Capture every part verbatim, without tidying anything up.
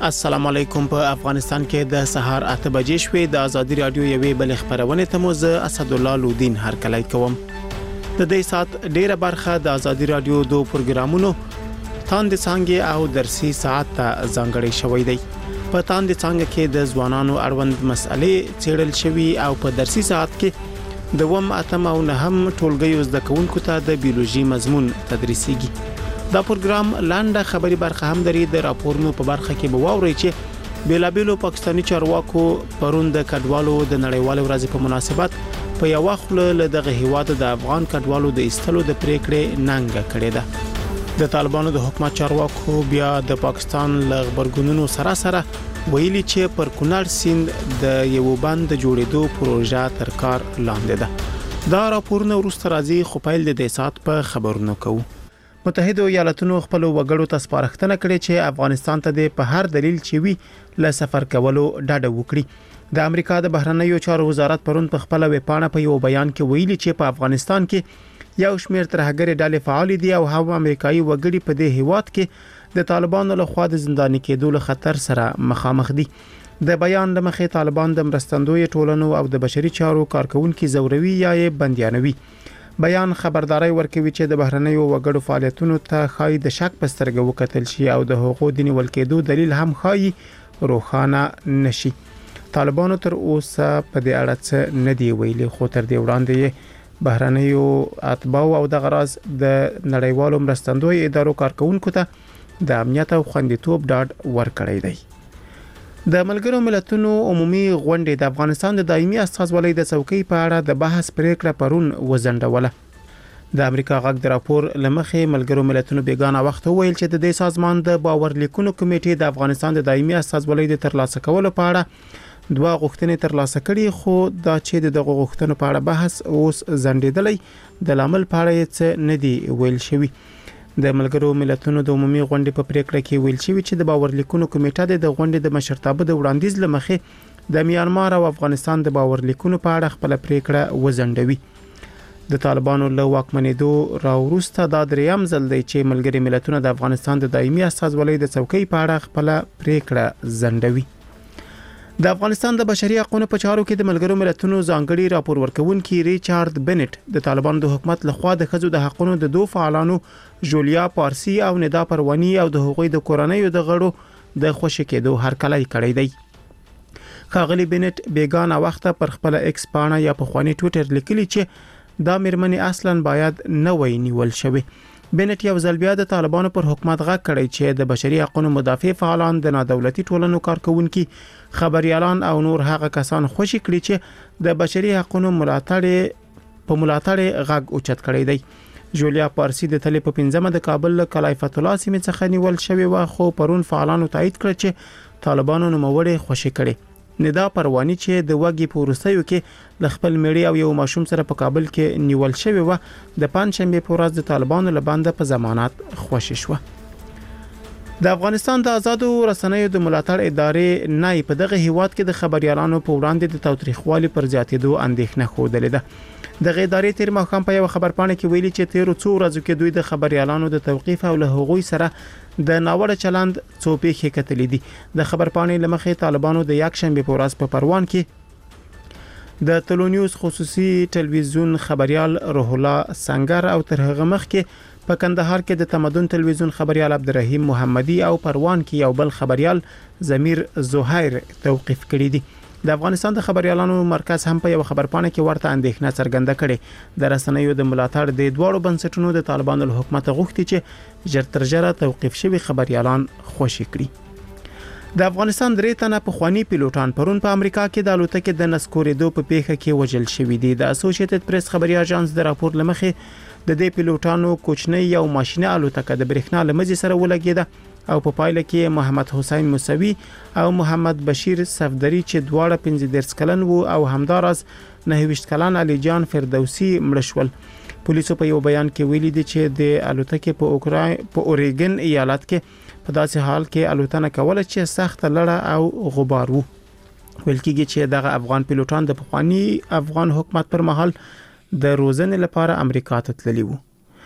السلام علیکم. په افغانستان کې د سهار اته بجې شوې د ازادي رادیو یوې بل خبرونه ته مو زه اسد الله لودین هر کله کوم. د دې سات ډیره برخه د ازادي رادیو دو پروګرامونو تاند څنګه او درسي ساعت ته ځانګړی شوی دی. په تاند څنګه کې د ځوانانو اړوند مسلې څېړل شوی او په درسي ساعت کې د وم اتم او نهم ټولګي زده کوونکو ته د بیولوژي مضمون تدریسيږي. دا پروګرام لاندې خبري برخه هم لري. د راپورونو په برخه کې به واوري چې بیلابیلو پاکستاني چارواکو پرون د کډوالو د نړیوال ورځ په مناسبت په یو وخت له دغه هیواد د افغان کډوالو د ایستلو د پریکړې ننګ کړې ده. د طالبانو د حکومت چارواکو بیا د پاکستان له خبرګونونو سره سره ویلي چې پر کونړ سیند د یو بند جوړېدو پروژه تر کار لاندې ده. دا راپورونه ورسته راځي خو پیل د دې سات په خبرونو کوو. متحده ایالاتونو خپل وګړو ته سپارښتنه کړې چې افغانستان ته د په هر دلیل چې وی له سفر کولو ډاډه وکړي. د امریکا د بهرنیو چارو وزارت پرون په خپل ویبپاڼه په یو بیان کې ویلي چې په افغانستان کې یو شمېر ترهګري ډلې فعال دي او هم امریکایي وګړي په دې هیواد کې د طالبانو له خوا د زنداني کېدو له خطر سره مخامخ دي. د بیان د مخې طالبان د مرستندوی ټولنو او د بشري چارو کارکونکو زوروي یا بنديانوي. بیان خبرداري ورکوي چې د بهرنیو وګړو فعالیتونو ته خای د شک پسترګه وکتل شي او د حقوقو د نیول کېدو دلیل هم خای روخانه نشي. طالبانو تر اوسه په دې اړه څه نه دی ویلي خو تر دې وړاندې بهرنیو اتباع او د غراز د نړیوالو مرستندوی ادارو کارکونکو ته د امنیت او خوندیتوب ډاډ ورکړی دی. د ملګرو ملتونو عمومي غونډه د افغانستان د دایمي استازولۍ د څوکۍ په اړه د بحث پریکړه پرون وزندوله. د امریکا غږ د راپور لمخې ملګرو ملتونو بیگانه وخت ویل چې د دې سازمان د باور لیکونو کمیټې د افغانستان د دایمي استازولۍ د ترلاسه کولو په اړه دوه غوښتنې ترلاسه کړي خو دا چې د دغه غوښتنو په اړه بحث اوس زندېدلی د لامل په اړه څه نه دی ویل شوی. د ملګرو ملتونو د عمومي غونډې په پریکړه کې ویل شوی چې د باور لیکونو کمیټه د غونډې د مشرتابه د وړاندیز لمخې د میانمار او افغانستان د باور لیکونو په اړه خپل پریکړه وزندوي. د طالبانو له واکمنېدو راوروسته دا دریم ځل دی چې ملګري ملتونه د افغانستان د دایمي استازولۍ د څوکۍ په اړه خپل پریکړه زندوي. د افغانستان د بشري حقوقو په چارو کې د ملګرو ملتونو ځانګړي راپور ورکونکي ریچارډ بنټ د طالبانو د حکومت لخوا د خځو د حقوقو د دوه فعالانو جولیا پارسی او ندا پروانی او د حقوقي د کورنۍ د غړو د خوشی کېدو هرکلی کړی دی. خاغلی بنټ بیگانه وخت پر خپل ایکس پاڼه یا په خواني ټوئیټر لیکلی چې دا مرمنې اصلا باید نه وای نیول شوی. بنټ یو ځل بیا د طالبانو پر حکومت غږ کړی چې د بشري حقوقو مدافع فعالان د نادولتي ټولنو کارکونکو خبريالان او نور هغه کسان خوشی کړي چې د بشري حقوقو ملاتړ په ملاتړ غږ اوچت کړی دی. جولیا پارسی د تلې په پنځمه د کابل کلایفت الله سیمې څخه نیول شوی و خو پرون فعالانو تایید کړ چې طالبانو نوموړي خوشی کړي. ندا پروانی چې د وګي په ورستیو کې د خپل میړي او یو ماشوم سره په کابل کې نیول شوی و د پنځشنبه په ورځ د طالبانو لبانده په ضمانت خوشی شو. د افغانستان د آزادو رسنیو د ملاتړ ادارې نه په دغه هیواد کې د خبريالانو په وړاندې د تاوتریخوالي پر زیاتېدو اندېښنه خوده لیده. د ادارې تیر مخکم په یو خبرپاڼه کې ویلي چې تیر څو ورځې کې دوی د خبريالانو د توقيف او له هغوی سره د ناوړه چلند څوپې کتلې دي. د خبرپاڼې لمخې طالبانو د یک شنبه په ورځ په پروان کې د تلونیوز خصوصي ټلویزیون خبريال روح الله سنگر او تر هغه مخکې په کندهار کې د تمدن ټلویزیون خبريال عبدالرحیم محمدي او پروان کې یو بل خبريال ضمیر زهیر توقيف کړی دي. د افغانستان د خبريالانو مرکز هم په یو خبرپاڼه کې ورته اندېښنه څرګنده کړې. د رسنیو د ملاتړ د دوړو بنسټونو د طالبانو له حکومت غوښتي چې ژرترژره توقيف شوی خبريالان خوشی کړي. د افغانستان درې تنه په خواني پیلوټان پرون په امریکا کې د الوتکې د نسکورېدو په پیښه کې وژل شوی دي. د اسوسییټډ پریس خبري اژانس د راپور لمخې د دې پیلوټانو کوچنی یو ماشینه الوتکه د برېښنا لمزي سره ولګیده او په پایله کې محمد حسین موسوي او محمد بشیر صفدری چې دواړه پنځه دېرش کلن وو او همدارس نهه ویشت کلن علي جان فردوسی مړ شول. پولیسو په یو بیان کې ویلي دي چې د الوتکې په اوکرای په اوریګن ایالت کې په داسې حال کې الوتنه کوله چې سخت لړه او غبار وو. ویل کېږي چې دغه افغان پیلوټان د پخوانی افغان حکومت پر مهال د روزنې لپاره امریکا ته تللي وو.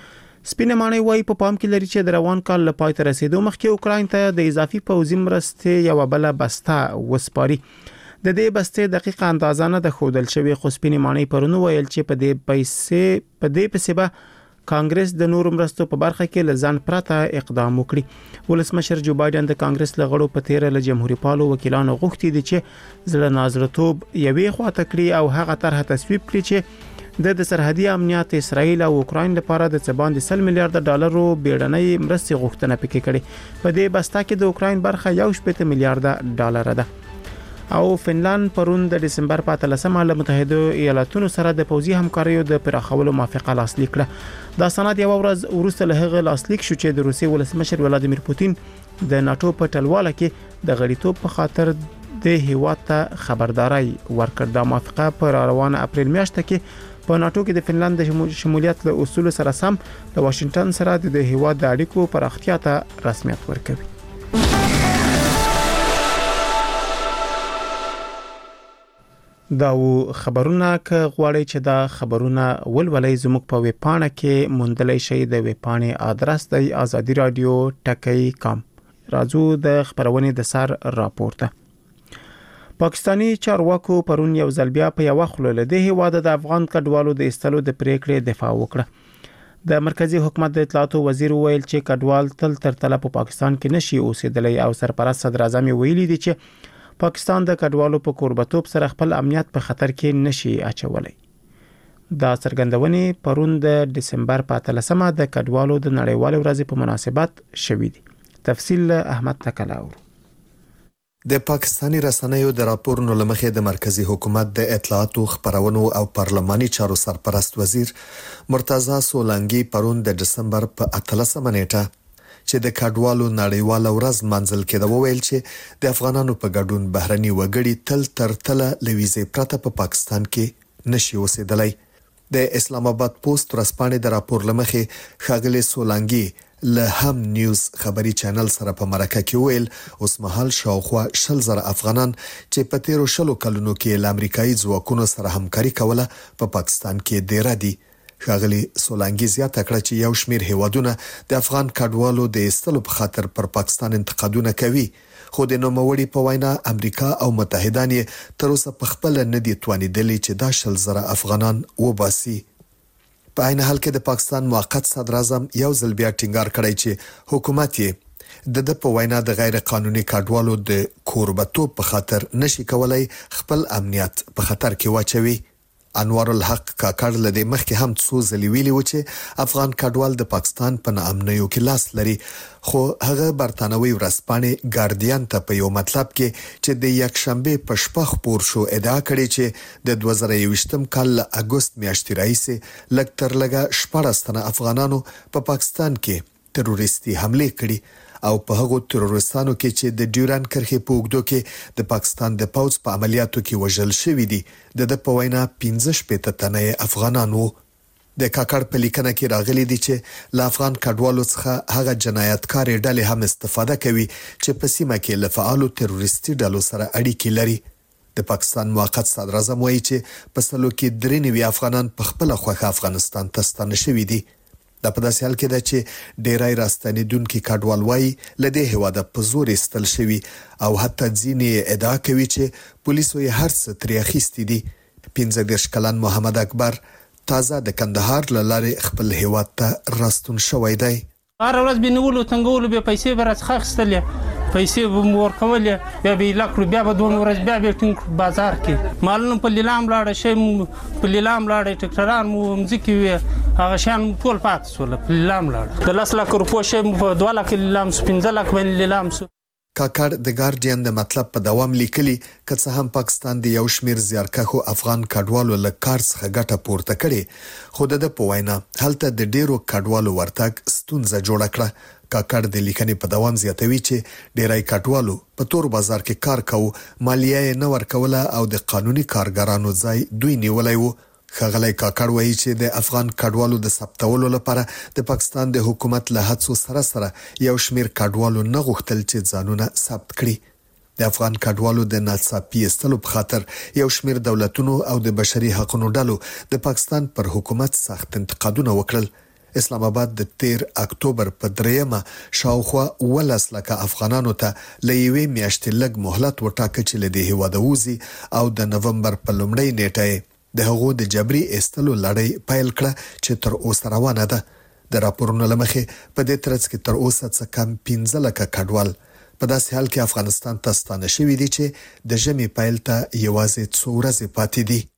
سپینه ماڼۍ وایي په پام کې لري چې د روان کال له پای ته رسیدو مخکې اوکراین ته د اضافي پوځي مرستې یو بل بسته وسپاري. د دې بستې دقیقه اندازه نه د خودل شوی خو سپینې ماڼۍ پرونو ویل چې په دې پیسې په دې پیسې به کانګرس د نور مرستو په برخه کې لزان پرته اقدام وکړي. ولسمشر جو بایدن د کانګرس لغړو په تیر له جمهوریت پالو وکیلانو غوښتي دي چې زړه نازرتوب یوې خواته کړي او هغه طرحه تصویب کړي چې د سرحدي امنیت اسرائیل او اوکراین لپاره د څبان د سل میلیارډ ډالرو بیړنۍ مرستې غوښتنه پکې کړي. په دې بسته کې د اوکراین برخه یو شپږ میلیارډ ډالر ده. او فنلند پرون د دسمبر په اتلسمه له متحده ایالاتونو سره د پوځي همکاریو د پراخولو موافقه لاسلیک کړه. دا سند یو ورځ وروسته له هغه لاسلیک شو چې د روسي ولسمشر ولادیمیر پوتین د ناتو په ټلواله کې د غړیتوب په خاطر د هیواد ته خبرداري ورکړه. د موافقه پر روانه اپریل میاشت کې په ناتو کې د فنلند د شمولیت له اصول سره سم د واشنگټن سره د هیواد د اړیکو پراختیا ته رسمیت ورکوي. دا و خبرونه ک غواړي چې دا خبرونه ولولې زموږ په ویب پاڼه کې موندلای شئ. د ویب پاڼې ادرس د ازادي رادیو ټکی کام. راځو د خبرونه د سر راپورته. پاکستانی چارواکو پرون یو ځل بیا په یو خلل د هیواد د افغان کډوالو د استلو د پریکړې دفاع وکړه. د مرکزی حکومت د اطلاعاتو وزیر ویل چې کډوال تل تر تله په پاکستان کې نشي اوسېدلی او سرپرست صدر اعظم ویلي دي چې پاکستان د کډوالو په قربتوب سره خپل امنیت په خطر کې نشي اچولای. دا څرګندونې پرون د دسمبر په اتلسمه د کډوالو د نړیوال ورځې په مناسبت شوې دي. تفصیل احمد تکلاور. د پاکستانی رسنیو د راپورونو لمخې د مرکزی حکومت د اطلاعاتو خبرونو او پارلماني چارو سرپرست وزیر مرتضی سولانګي پرون د دسمبر په اتلسمه نیټه چې د کډوالو نړیوال ورځ منځل کې دا وویل چې د افغانانو په ګډون بهرني وګړي تل تر تله لويزه پرته په پاکستان کې نشي اوسېدلای. د اسلام آباد پوسټ ورځپاڼې د راپور لمخې ښاغلي سولانګي له هم نیوز خبري چینل سره په مرکه کې ویل اوس مهال شاوخوا شل زره افغانان چې په تیرو شلو کلونو کې له امریکایي ځواکونو سره همکاري کوله په پاکستان کې ډیر دي. ښاغلي سولانګي زیاته کړه چې یو شمیر هیوادونه د افغان کډوالو د استلو په خاطر پر پاکستان انتقادونه کوي خو د نوموړي په وینا امریکا او متحدان یې تر اوسه په خپل نه دي توانیدلي چې دا شل زره افغانان وباسي. په عین حال کې د پاکستان موقت صدر اعظم یو ځل بیا ټینګار کړی چې حکومت یې د د په وینا د غیر قانوني کډوالو د کوربتوب په خاطر نشي کولای خپل امنیت په خطر کې واچوي. انوار الحق کاکړ لدې مخکې هم څو ځلې ویلي و چې افغان کډوال د پاکستان په نامنیو کې لاس لري خو هغه برتانوي ورځپاڼې ګارډین ته په یو مطلب کې چې د یک شنبه په شپه خبر شو ادعا کړې چې د دوه زره یوویشتم کال اگست میاشتې راهیسې لږ تر لږه شپږ تنه افغانانو په پاکستان کې تروریستي حمله کړې او په هغو تروریستانو کې چې د ډیورن کرښې په اوږدو کې د پاکستان د پوځ په عملیاتو کې وژل شوی دي د د په وینا پنځه شپږ تنه افغانانو. د کاکړ په لیکنه کې راغلي دي چې له افغان کډوالو څخه هغه جنایتکار ډلې هم استفاده کوي چې په سیمه کې له فعالو تروریستي ډلو سره اړیکې لري. د پاکستان موقت صدر اعظم وایي چې په سلو کې درې نوي افغانان په خپل خوخه افغانستان ته ستانه شوي دي. دا په داسې حال کې ده چې ډیرای راستنیدونکو کډوال وایي لدې هواده په زور استل شوی او حتی ځینې ادعا کوي چې پولیسو یې هر څه ترې اخیستي دي. پنځه دېرش کلن محمد اکبر تازه د کندهار له لارې خپل هیواد ته راستون شوی دی. هر ورځ به نیولو تنګولو به پیسې به راڅخه اخیستلې پیسې به مو ورکولې بیا به یې لاکړو بیا به دوه ورځ بیا به ټینګ بازار کې مالونه په لیلام لاړه شي په لیلام لاړه ټکټران مو مځکې وي هغه شان ټول پات سول په لیلام لاړه د لس لک روپو شي په دوه لک لیلام سو پنځه لک باندې لیلام سو. کاکړ د ګارډین د مطلب په دوام لیکلي که څه هم پاکستان د یو شمیر زیارکښو افغان کډوالو له کار څخه ګټه پورته کړي خو د په وینا هلته د ډیرو کډوالو ورتګ ستونزه جوړه کړه. کاکړ د لیکنې په دوام زیاتوي چې ډیرای کډوالو په تور بازار کې کار کوي مالیه یې نه ورکوله او د قانوني کارګرانو ځای دوی نیولای وو. ښاغلی کاکړ وایي چې د افغان کډوالو د ثبتولو لپاره د پاکستان د حکومت له هڅو سره سره یو شمیر کډوالو نه غوښتل چې ځانونه ثبت کړي. د افغان کډوالو د ناڅاپي استلو په خاطر یو شمیر دولتونو او د بشري حقوقو ډلو د پاکستان پر حکومت سخت انتقادونه وکړل. اسلام آباد د تیر اکتوبر په دریمه شاوخوا ولس لکه افغانانو ته لېوي میاشتې لګ مهلت وټاکه چې له هیواد ووزي او د نومبر په لومړۍ نیټه د هغو د جبري استلو لړۍ پیل کړه چې تر اوسه روانه ده. د راپورونو لمخې په دې ترڅ کې تر اوسه څه کم پنځه لکه کډوال په داسې حال کې افغانستان ته ستانه شوي دي چې د ژمي پیل ته یوازې څو ورځې پاتې دي.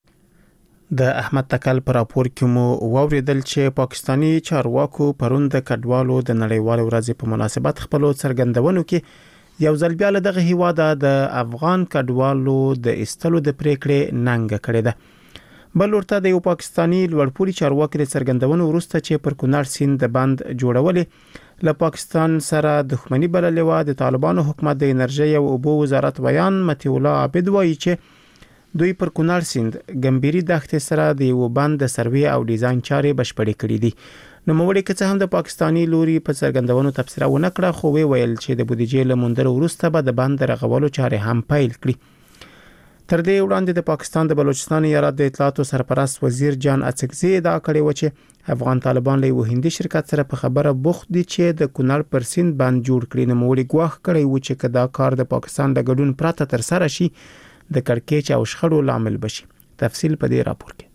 د احمد تکل پر راپور کې مو واوریدل چې پاکستانی چارواکو پرون د کډوالو د نړیوال ورځې په مناسبت خپل څرګندونو کې یو ځل بیا له دغه هیواده د افغان کډوالو د استلو د پریکړې ننګ کړې ده. بل ورته د یو پاکستانی لوړپوړي چارواکي څرګندونو وروسته چې پر کونړ سیند د بند جوړولې له پاکستان سره دښمنی بللې و. د طالبانو حکومت د انرژي او اوبو وزارت ویان متي الله عابد وایي چې دوی پر کونړ سیند ګمبيري دښتې سره د یو بند د سروي او ډیزاین چارې بشپړې کړې دي. نو موږ که څه هم د پاکستانی لوري په څرګندونو تبصره ونه کړه خو وی ویل چې د بودیجې له موندلو وروسته به د بند رغولو چارې هم پیل کړي. تر دې وړاندې د پاکستان د بلوچستان ایالت د اطلاعات سرپرست وزیر جان اڅکزي ادعا کړې و چې افغان طالبان له یو هندي شرکت سره په خبره بوخت دي چې د کونړ پر سیند بند جوړ کړي. نو موږ ګواښ کړی و چې کدا کار د پاکستان د ګډون پرته تر سره شي د کړکېچ او شخړو لامل بشي. تفصیل په دې راپور کې.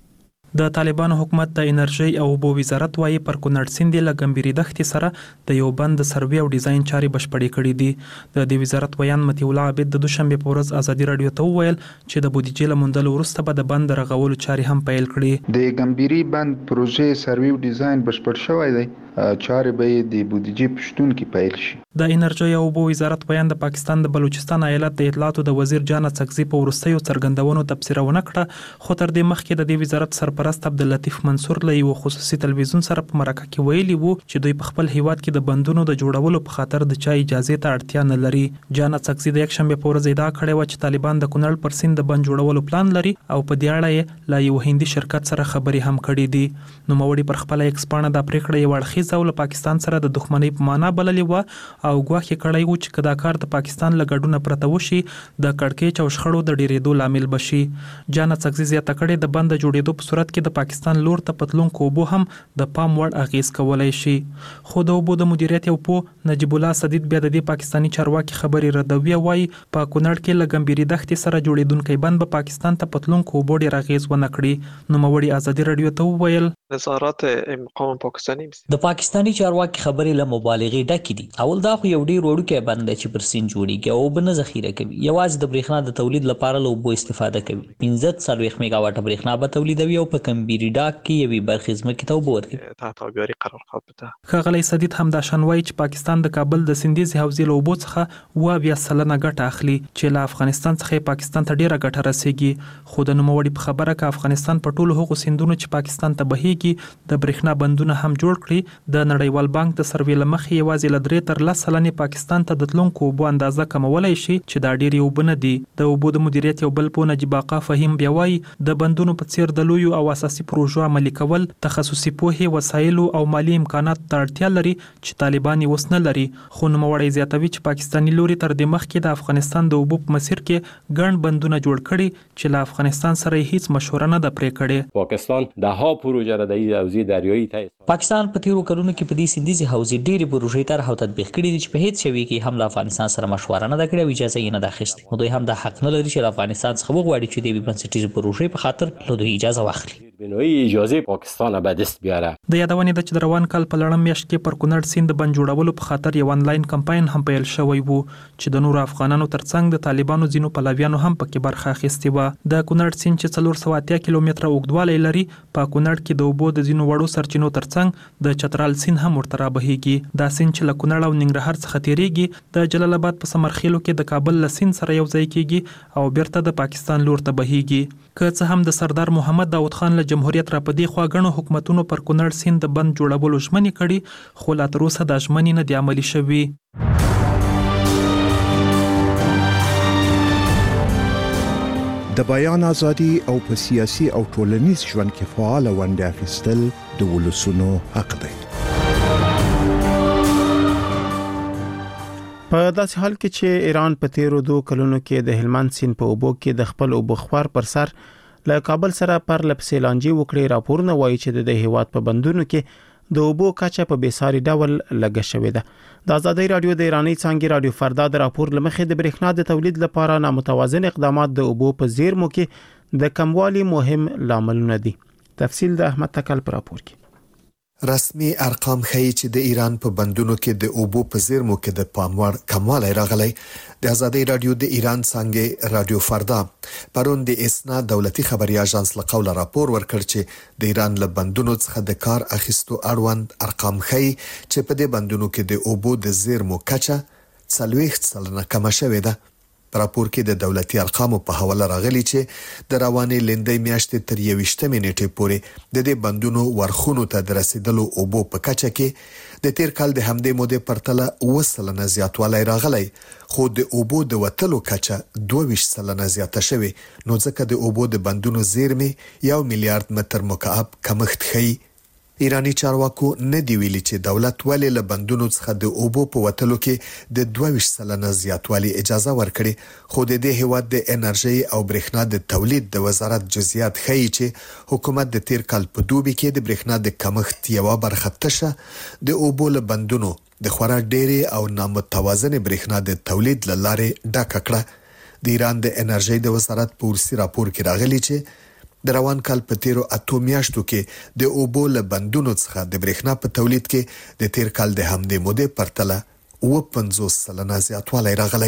د طالبانو حکومت د انرژي او اوبو وزارت وايي پر کونړ سیند له ګمبيري دښتې سره د یو بند د سروي او ډیزاین چارې بشپړې کړې دي. د دې وزارت ویان متي الله عابد د دوشنبه په ورځ ازادي رادیو ته وویل چې د بودیجې له موندلو وروسته به د بند رغولو چارې هم پیل کړي. د ګمبيري بند پروژې سروي او ډیزاین بشپړ شوی دی. چارې به د بودیجې پښتون کې پیل شي. د انرژي او اوبو وزارت بیان د پاکستان د بلوچستان ایالت د اطلاعاتو د وزیر جان اڅکزي په ورستیو څرګندونو تبصره ونه کړه خو تر دې مخکې د دې وزارت سرپرست عبداللطیف منصور له یو خصوصي تلویزیون سره په مرکه کې ویلي وو چې دوی په خپل هیواد کې د بندونو د جوړولو په خاطر د چا اجازه ته اړتیا نه لري. جان اڅکزي د یک شنبه په ورځ ادعا کړې و چې طالبان د کونړ پر سیند د بند جوړولو پلان لري او په دې اړه یې له یو هندي شرکت سره خبرې هم کړې دي. نو موړي پر خپل ایکس پاڼه د پریکړې یو اړخیز او له پاکستان سره د دښمنۍ په معنا بللې و او ګواښ کړی و چې کدا کار د پاکستان له ګډونه پرته وشي د کړکېچ او شخړو د ډیرېدو لامل بشي. جان اڅکزي زیاته کړې د بند جوړېدو په صورت کې د پاکستان لور ته پتلونکو اوبو هم د پام وړ اغیز کولای شي. خو د اوبو د مدیریت یو په نجیب الله سدید بیا د دې پاکستانی چارواکي خبرې ردوي وایي په کونړ کې له ګمبيري دښتې سره جوړېدونکي بند په پاکستان ته پتلونکو اوبو ډیر اغیز ونه کړي. نو موړي ازادي رادیو ته وویل نظارات مقام پاکستانی د پاکستانی چارواکي خبرې له مبالغې ډکې دي. اول دا خو یو ډیر وړوکی بند دی چې پر سیند جوړیږي او اوبه نه ذخیره کوي. یوازې د برېښنا د تولید لپاره له اوبو استفاده کوي. پنځه څلوېښت میگا واټه برېښنا به تولیدوي او په ګمبيري ډاک کې یوې برخې ځمکې ته اوبه ورکوي. تحت آبیاري قرار بده. ښاغلی سدید هم دا شان وایي چې پاکستان د کابل د سیندیزې حوزې له اوبو څخه اوه اویا سلنه ګټه اخلي چې له افغانستان څخه پاکستان ته ډیره ګټه رسیږي. خو د نوموړي په خبره کې افغانستان په ټولو هغو سیندونو چې پاکستان ته بهیږي د برېښنا بندونه هم جوړ کړي. د نړیوال بانک د سروې له مخې یوازې له درې تر لس سلنې پاکستان ته د تلونکو اوبو اندازه کمولای شي چې دا ډېرې اوبه نه دي. د اوبو د مدیریت یو بل پوه نجیب آقا فهیم بیا وایي د بندونو په څیر د لویو او اساسي پروژو عملي کول تخصصي پوهې، وسایلو او مالي امکاناتو ته اړتیا لري چې طالبان یې اوس نه لري. خو نوموړی زیاتوي چې پاکستاني لوري تر دې مخکې د افغانستان د اوبو په مسیر کې ګڼ بندونه جوړ کړي چې له افغانستان سره هیڅ مشوره نه ده پرې کړې. پاکستان ده ها پروژه را د حوزې دریایي ته پاکستان په تیرو کلونو کې په دې سیندیزې حوزې ډېرې پروژې طرح او تطبیق کړي دي چې په هیڅ یوې کې هم له افغانستان سره مشوره نه ده کړې او اجازه یې نه ده اخیستې. نو دوی هم دا حق نه لري چې له افغانستان څخه وغواړي چې د یوې بنسټیزې پروژې په خاطر له دوی اجازه واخلي. بنوي اجازه پاکستان به دست بیاره. د یادونې د چې د روان کال په لړم میاشت کې پر کونړ سیند بند جوړولو په خاطر یو انلاین کمپاین هم پیل شوی وو چې د نورو افغانانو ترڅنګ د طالبانو ځینو پلویانو هم پکې برخه اخیستې وه. د کونړ سیند چې څلور سوه اتیا کیلومتره اوږدوالی لري په کونړ کې د اوبو د ځینو وړو سرچینو ترڅنګ د چترال سیند هم ورته رابهیږي. دا سیند چې له کونړ او ننګرهار څخه تیریږي د جلال آباد په سمرخیلو کې د کابل له سیند سره یو ځای کیږي او بیرته د پاکستان لور ته بهیږي. که څه هم د سردار محمد داود خان له جمهوریت را پدې خوا غنو حکومتونو پر کونړ سیند د بند جوړولو ژمنې کړي خو لا تر اوسه دا ژمنې نه دي عملي شوي. د بیان ازادي او په سیاسي او ټولنیز ژوند کې فعال ونډه اخیستل د ولسونو حق دی. په داسې حال کې چې ایران په تیرو دوه کلونو کې د هلمند سیند په اوبو کې د خپل اوبخوار پر سر له کابل سره پر لپسې لانجې وکړې، راپورونه وایي چې د هیواد په بندونو کې د اوبو کچه په بیساري ډول لږه شوې ده. د ازادي رادیو د ایرانی څنګه رادیو فردا د راپور لمخې د برېښنا د تولید لپاره نامتوازن اقدامات د اوبو په زیرمو کې د کموالي مهم لاملونه دي. تفصیل د احمد تکل پر راپور کې. رسمي ارقام ښیي چې د ایران په بندونو کې د اوبو په زیرمو کې د پاموړ کموالی راغلی. د ازادي رادیو د ایران څنګه رادیو فردا پرون د اسنا دولتي خبري اژانس له قوله راپور ورکړ چې د ایران له بندونو څخه د کار اخیستو اړوند ارقام ښیي چې په دې بندونو کې د اوبو د زیرمو کچه څلوېښت سلنه کمه شوې ده. په راپور کې د دولتي ارقامو په حواله راغلي چې د روانې لندۍ میاشتې تر یوویشتمې نیټې پورې د دې بندونو ورخونو ته د رسیدلو اوبو په کچه کې د تیر کال د همدې مودې پرتله اوه سلنه زیاتوالی راغلی، خو د اوبو د وتلو کچه دوه ویشت سلنه زیاته شوې، نو ځکه د اوبو د بندونو زیرمې یو میلیارډ متر مکعب کمښت ښیي. ایرانی چارواکو نه دی ویلي چې دولت ولې له بندونو څخه د اوبو په وتلو کې د دوه ویشت سلنه زیاتوالی اجازه ورکړي، خو د دې هیواد د انرژي او برېښنا د تولید د وزارت جزئیات ښیي چې حکومت د تیر کال په دوبي کې د برېښنا د کمښت یوه برخه تشه د اوبو له بندونو د خورا ډېرې او نامتوازن برېښنا د تولید له لارې ډکه کړه. د ایران د انرژي د وزارت په ورسي راپور کې راغلي چې د روان کال په تیرو اتو میاشتو کې د اوبو له بندونو څخه د برېښنا په تولید کې د تیر کال د همدې مودې پرتله اوه پنځوس سلنه زیاتوالی راغلی.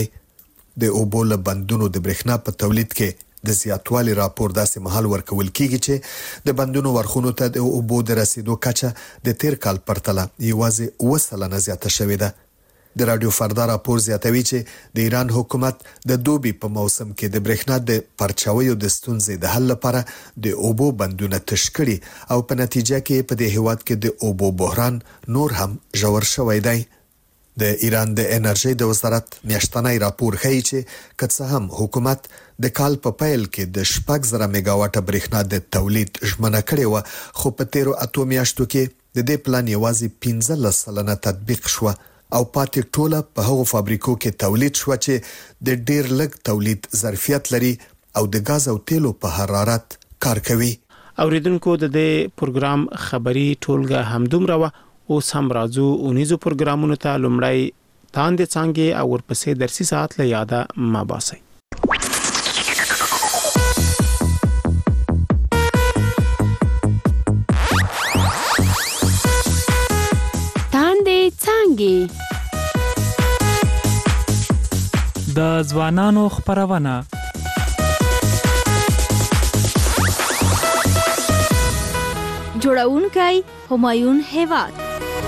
د اوبو له بندونو د برېښنا په تولید کې د زیاتوالی راپور داسې مهال ورکول کیږي چې د بندونو ورخونو ته د اوبو د رسیدو کچه د تیر کال پرتله یوازې اوه سلنه زیاته شوې ده. د رادیو فردا راپور زیاتوي چې د ایران حکومت د دوبي په موسم کې د برېښنا د پرچاویو د ستونزې د حل لپاره د اوبو بندونه تش کړي او په نتیجه کې په دې هیواد کې د اوبو بحران نور هم ژور شوی دی. د ایران د انرژي د وزارت میاشتنی راپور ښیي چې که څه هم حکومت د کال په پیل کې د شپږ زره میگاواټه برېښنا د تولید ژمنه کړې وه، خو په تیرو اتو میاشتو کې د دې پلان یوازې پنځلس سلنه تطبیق شوه او پاتې ټوله په هغو فابریکو کې تولید شو چې د ډیر لږ تولید ظرفیت لري او د غاز او تیلو په حرارت کار کوي. اوریدونکو د دې پروګرام خبري ټولګه همدومره و. اوس هم راځو اونیزو پروګرامونو ته. لومړی تاند څنګه او ورپسې درسي ساعت له یاده ما باسي. د ځوانانو خبرونه جوړونکی همایون هیواد.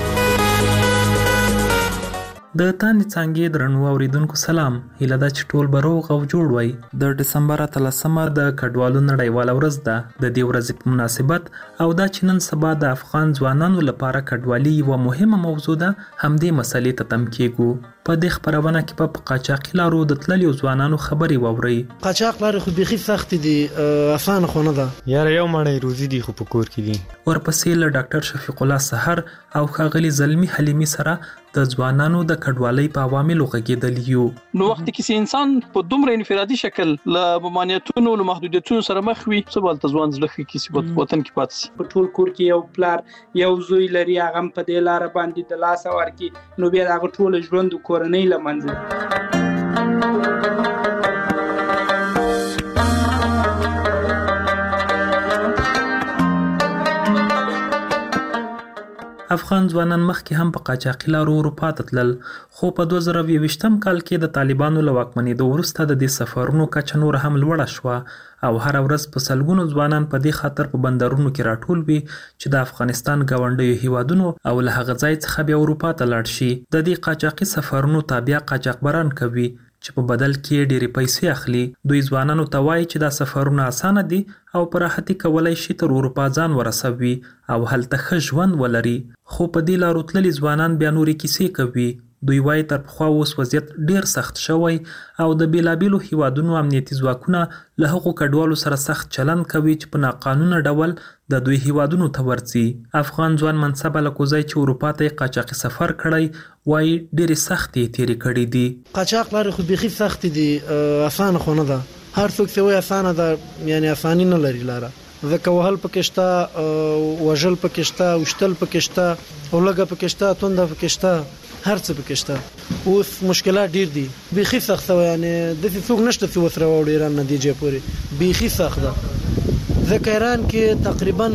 د تاند څنګه درنو اوریدونکو سلام. هیله ده چې ټول بروغ او جوړ وي. د ډسمبر اتلسمه د کډوالو نړیواله ورځ ده. د دې ورځې په مناسبت او دا چې نن سبا د افغان ځوانانو لپاره کډوالي یوه مهمه موضوع ده، همدې مسلې ته تم کېږو. په دې خبرونه کې په قاچاقي لارو د تللیو ځوانانو خبرې واورئ. قاچاق لارې خو بیخي سخت دي، اسانه خو نه ده. یاره یو مړی روزي دي خو په کور کې دي. ورپسې له ډاکټر شفیق الله سحر او ښاغلي زلمي حلیمي سره د ځوانانو د کډوالۍ په عواملو غږېدل یو. نو وخت کې انسان په دومره انفرادي شکل له ممانعتونو له محدودیتونو سره مخ وي، څه بل ځوان زلخي کې سی په وطن کې پاتې په ټول کور کې یو پلار یو زوی لري، هغه په دې لار باندې د لاس ورکی، نو بیا هغه ټول ژوند کورنۍ لمنځه. افغان ځوانان مخکې هم په قاچاقي لارو اروپا ته تلل، خو په دوه زره یوویشتم کال کې د طالبانو له واکمنېدو وروسته د دې سفرونو کچه نور هم لوړه شوه او هر ورځ په سلګونو ځوانان په دې خاطر په بندرونو کې راټول وي چې د افغانستان ګاونډیو هیوادونو او له هغه ځای څخه بیا اروپا ته لاړ شي. د دې قاچاقي سفرونو تابع قاچاقبران کوي چې په بدل کې ډېرې پیسې اخلي. دوی ځوانانو ته وایي چې دا سفرونه اسانه دي او په راحتي کولی شي تر اروپا ځان ورسوي او هلته ښه ژوند ولري. خو په دې لارو تللي ځوانان بیا نورې کیسې کوي. دوی وایي تر پخوا اوس وضعیت ډیر سخت شوی او د بیلابیلو هیوادونو امنیتي ځواکونه له هغو کډوالو سره سخت چلند کوي چې په ناقانونه ډول د دوی هیوادونو ته ورځي. افغان ځوان منصب الکوزی چې اروپا ته قاچاقي سفر کړی وایي ډېرې سختې تېرې کړې دي. قاچاق لارې خو بیخي سختې دي، اسانه خو نه ده. هر څوک چې وایي اسانه ده، یعنی اساني نه لري لاره. ځکه وهل پکې شته، وژل پکې شته، وشتل پکې شته، اولګه پکې شته، تونده پکې شته، هر څه پکې شته. اوس مشکلات ډیر دي، بیخي سخت وي. یعنی د څوک نشته چې وسره وړي ایران نتیجه پوري بیخي سخت ده. ځکه ایران کې تقریبا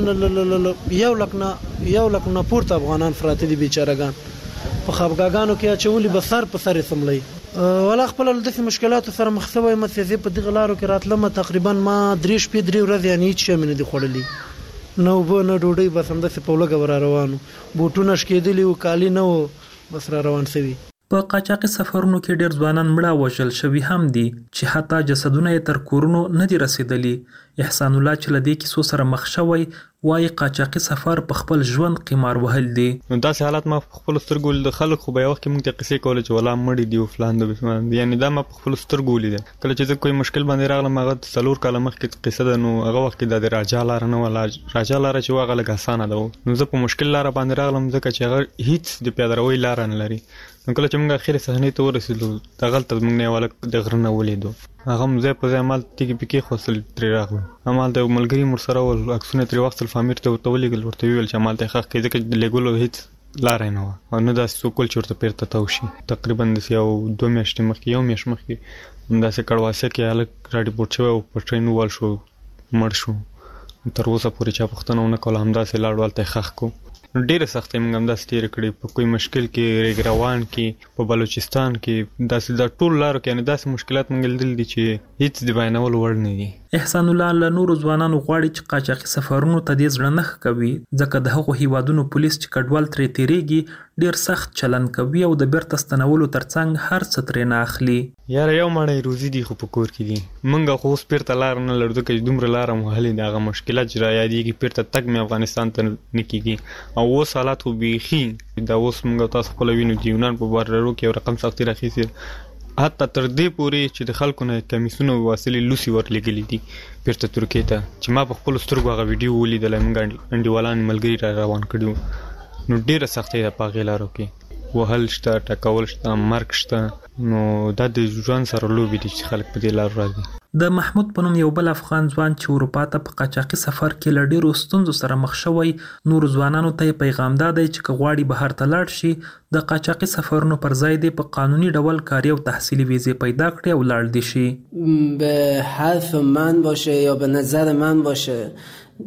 یو لک نه یو لک نه پورته افغانان فراته دي بیچارهګان په خپګاګانو کې اچولي به سر په سر سملي ولا خپل د مشکلاتو سره مخ شوی متفزي په دغه لارو کې راتلم. تقریبا ما درې شپې درې ورځې یعنی هیڅ شی مې نه دي خوړلي، نو به نه ډوډۍ بس همداسې په لږه ور روانو، بوټونه شکېدلي وو، کالي نه وو، بس را روان شوي. په قاچاقي سفرونو کې ډیر ځوانان مړه وژل شوي هم دي چې حتی جسدونه یې تر کورونو نه دي رسیدلي. احسان الله چې له دې کیسو سره مخ شوی وایي قاچاقي سفر په خپل ژوند قمار وهل دي. نو داسې حالات ما په خپل سترګو د خلک خو به یو وخت کې موږ ته قصې کولې چې ولا مړي دي او فلان د بسمان دي، یعنی دا ما په خپل سترګو ولیده. کله چې زه کوم مشکل باندې راغلم هغه څلور کاله مخکې قصه ده، نو هغه وخت کې د راجا لار نه ولا راجا لار چې هغه لږ اسانه ده، نو زه په مشکل لار باندې راغلم ځکه چې هغه هیڅ د پیادهروي لار نه لري. نو کله چې موږ اخر صحنې ته ورسېدو د غلطه موږ نه والا د غرنه ولیدو، هغه مزه په ځای مال تیګي پکې خوصل تر راغلو. امال د ملګری مر سره ول عکسونه تر وخت فامیر ته ورتولېګل ورته ویل چې مال ته حق کې ځکه لګولو هیڅ لار نه و او نه دا سوکول چورته پیرته توشي. تقریبا د یو دوه میاشتې مخکې یو میاشت مخکې همداسې کړواسه کې الګ راډي پورت شوی او په ټرین وال شو مړ شو. تر اوسه پورې چا پښتنه ونه کوله، همداسې لاړ والته خخ کو. ډیره سختۍ موږ همداسې تېرې کړې په کوم مشکل کې، ریګ روان کې، په بلوچستان کې، داسې د ټول لارو کې یعنې داسې مشکلات موږ لیدل دي چې هیڅ د بیانولو وړ نه دي. احسان الله له نورو ځوانانو غواړي چې قاچاقي سفرونو ته دې زړه نه ښه کوي، ځکه د هغو هیوادونو پولیس چې کډوال ترې تېرېږي ډېر سخت چلند کوي او د بیرته ستنولو ترڅنګ هر څه ترې نه اخلي. یاره یو مړی روزي دي خو په کور کې دي، موږ خو اوس بیرته لار نه لرو ځکه چې دومره لاره مو وهلې دي. هغه مشکلات چې رایادېږي بیرته تګ مې افغانستان ته نه کېږي او اوس حالات خو بیخي دا اوس موږ تاسو خپله وینو د یونان په بارډرو کې یو رقم سختي راخیستې، حتی تر دې پورې چې د خلکو نه کمیسونه واصلې لوسي ورلېږلي دي بیرته ترکیې ته، چې ما په خپلو سترګو هغه ویډیو ولیدلی، موږ انډیوالان ملګري را روان کړي. نو ډېره سختۍ ده په هغې لارو کې، وهل شته، ټکول شته، مرګ شته. نو دا د ژوند سره لوبې دي چې خلک په دې لارو راځي. د محمود په نوم یو بل افغان ځوان چې اروپا ته په قاچاقي سفر کې له ډېرو ستونزو سره مخ شوی، نورو ځوانانو ته یې پیغام دا دی چې که غواړي بهر ته لاړ شي د قاچاقي سفرونو پر ځای دی په قانوني ډول کاري او تحصیلي ویزې پیدا کړي او لاړ دي شي. به حرف من باشه یا به نظر من باشه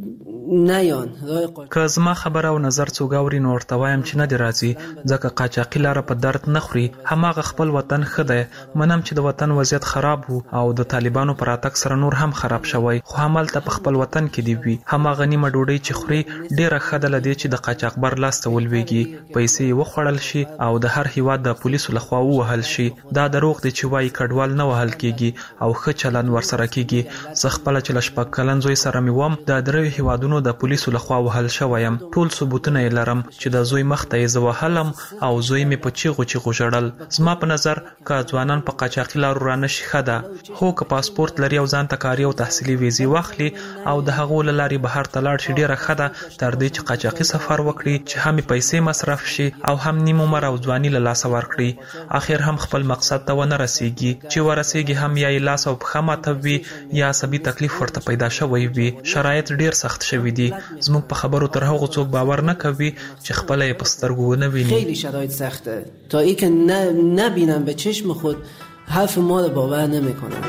نیان که زما خبره او نظر څوک اوري نو ورته وایم چې نه دی راځي، ځکه قاچاقي لاره په درد نه خوري. هماغه خپل وطن ښه دی، منم چې د وطن وضعیت خراب وو او د طالبانو پر راتګ سره نور هم خراب شوی، خو همالته په خپل وطن کې دی وي. هماغه نیمه ډوډۍ چې خوري ډېره ښه ده له دې چې د قاچاقبر لاس ته ولویږي، پیسې یې وخوړل شي او د هر هیواد د پولیسو لخوا ووهل شي. دا دروغ دی چې وایي کډوال نه وهل کېږي او ښه چلند ورسره کېږي. زه خپله چې له شپږ کلن زوی سره مې وم د دریو هیوادونو د پولیسو لخوا وهل شوی یم، ټول ثبوتونه یې لرم چې د زوی مخ ته یې زه وهلم او زوی مې په چیغو چیغو ژړل. زما په نظر که ځوانان په قاچاقي لارو رانه شي ښه ده، خو که پاسپورت لري او ځان ته کاري او تحصیلي ویزې واخلي او د هغو له لارې بهر ته لاړ شي ډېره ښه ده، تر دې چې قاچاقي سفر وکړي چې هم یې پیسې مصرف شي او هم نیم عمر او ځواني له لاسه ورکړي، اخر هم خپل مقصد ته ونه رسیږي. چې ورسیږي هم یا یې لاس او پښه ماته وي یا عصبي تکلیف ورته پیدا شوی وي. شرایط ډېر سخت شوي دي، زموږ په خبرو تر هغو څوک باور نه کوي چې خپله یې په سترګو ونه ویني. خیلی شرایط سخته تا ای که نبینم به چشم خود حرف ما رو باور نمیکنم.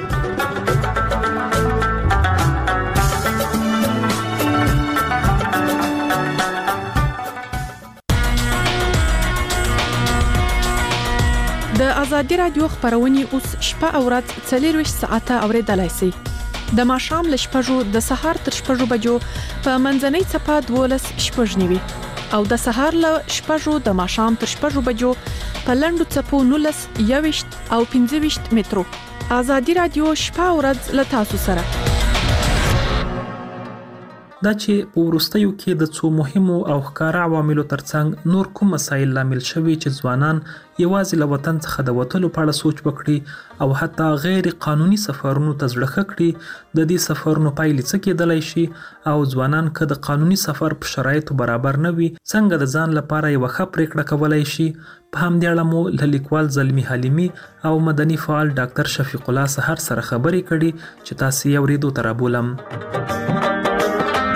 د ازادي رادیو خبرونه اوس شپه او ورځ څلور ساعته اوریدلای شئ. د ماښام له شپږو د سهار تر شپږو بجو په منځنۍ څپه دولس شپږ نیوي او د سهار له شپږو د ماښام تر شپږو بجو په لنډو څپو نولس یوویشت او پنځه ویشت مترو. ازادي رادیو شپه او ورځ له تاسو سره. دا چې په وروستیو کې د څو مهمو او ښکاره عواملو ترڅنګ نور کوم مسایل لامل شوي چې ځوانان یوازې له وطن څخه د وتلو په اړه سوچ وکړي او حتی غیر قانوني سفرونو ته زړه ښه کړي، د دې سفرونو پایلې څه کېدلی شي او ځوانان که د قانوني سفر په شرایطو برابر نه وي څنګه د ځان لپاره یوه ښه پرېکړه کولی شي. په همدې اړه مو له لیکوال زلمي حلیمي او مدني فعال ډاکټر شفیق الله سحر سره خبرې کړي چې تاسو یې اورېدو ته رابولم.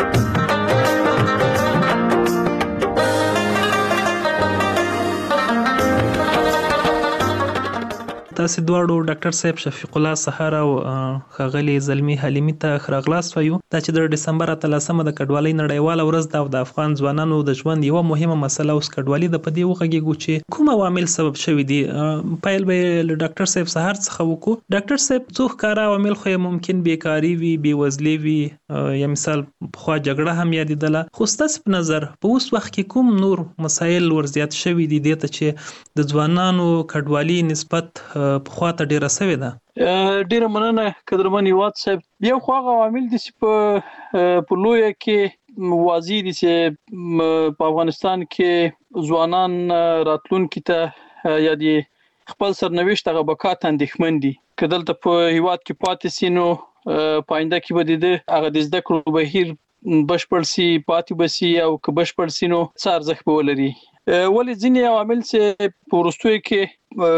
تاسو دواړو ډاکټر صاحب شفیق الله سحر او ښاغلي زلمی حلیمی ته خراغلاس وایو دا چې د ډسمبر اتلسمه د کډوالۍ نړیواله ورځ ده او د افغان ځوانانو د ژوند یوه مهمه مسله اوس کډوالي ده. په دې وغږیږو چې کوم عوامل سبب شوي دي. پیل به له ډاکټر صاحب سحر څخه وکړو. ډاکټر صاحب څو ښکاره عوامل خو ممکن بیکاري وي، بېوزلي وي، یا مثال پخوا جګړه هم یادېدله، خو ستاسو په نظر په اوس وخت کې کوم نور مسایل ورزیات شوي دي دې ته چې د ځوانانو کډوالي نسبت پخوا ته ډېره سوې ده؟ ډیره مننه قدرمن هیواد صاحب. یو خو هغه عوامل دي چې په په لویه کې واضح دي چې په افغانستان کې ځوانان راتلونکي ته یا د خپل سرنوشت هغه بقا ته اندېښمن دي. که دلته په هیواد کې پاتې سي نو په آینده کې به د ده هغه د زده کړو بهیر بشپړ سي، پاتې به سي، او که بشپړ سي نو څه ارزښت به ولري. ولې ځینې عوامل چې په وروستیو کې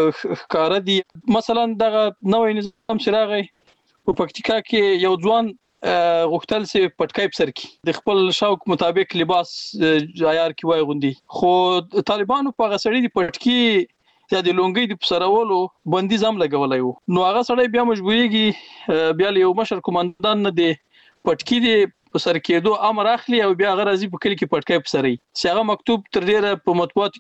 ښکاره دي، مثلا دغه نوی نظام چې راغی په پکتیکا کې یو ځوان غوښتل چې پټکی په سر کړي، د خپل شوق مطابق لباس عیار کې واغوندي، خو طالبانو په هغه سړي د پټکي یا د لونګۍ د پسرولو بندیز هم لګولی وو. نو هغه سړی بیا مجبوریږي بیا له یو مشر قومندان نه د پټکي د په سر کېدو امر اخلي او بیا هغه راځي په کلی کې پټکی په سري. چې هغه مکتوب تر ډیره په مطبوعاتو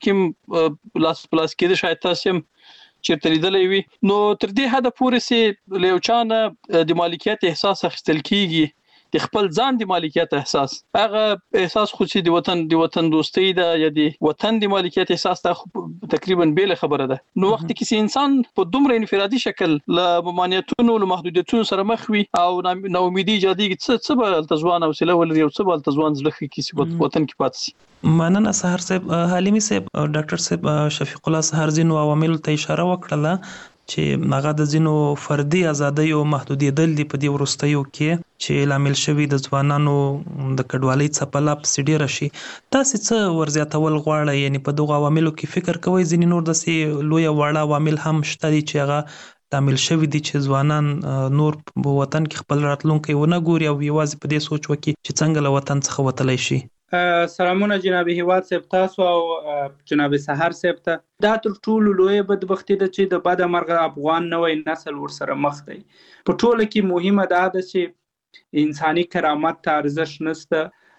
کې لاس پلاس کېده، شاید تاسو هم چیرته لیدلی وي. نو تر دې حده پورې چې له یو چا نه د مالکیت احساس اخیستل کېږي، د خپل ځان د مالکیت احساس، هغه احساس خو چې د وطن د وطن دوستۍ ده یا د وطن د مالکیت احساس ته تقریبا بیل خبره ده. نو وخت کې چې انسان په دومره انفرادي شکل له ممانعتونو له محدودیتونو سره مخ وي او ناامیدي ایجادېږي، څه څه به هلته ځوان حوصله ولري او څه به هلته ځوان زړه ښه کړي چې وطن کې پاتې سي. مننه سحر صاحب. حلیمي صاحب، ډاکټر صاحب شفیق الله سحر ځینو عواملو ته اشاره وکړله چې هغه د ځینو فردي ازادیو محدودېدل دي په دې وروستیو کې چې لامل شوي د ځوانانو د کډوالۍ څپه لا پسې ډېره شي. تاسې څه ورزیاتول غواړئ؟ یعنې په دغو عواملو کې فکر کوئ ځینې نور داسې لویه واړه عوامل هم شته دي چې هغه لامل شوي دي چې ځوانان نور په وطن کې خپل راتلونکی ونه ګوري او یوازې په دې سوچ وکړي چې څنګه له وطن څخه وتلی شي؟ سلامونه جناب هیواد صاحب تاسو او جناب سحر صاحب ته. دا تر ټولو لویه بدبختي ده چې د بده مرغه افغان نوی نسل ورسره مخ دی. په ټوله کې مهمه دا ده چې انساني کرامت ته ارزښت نشته.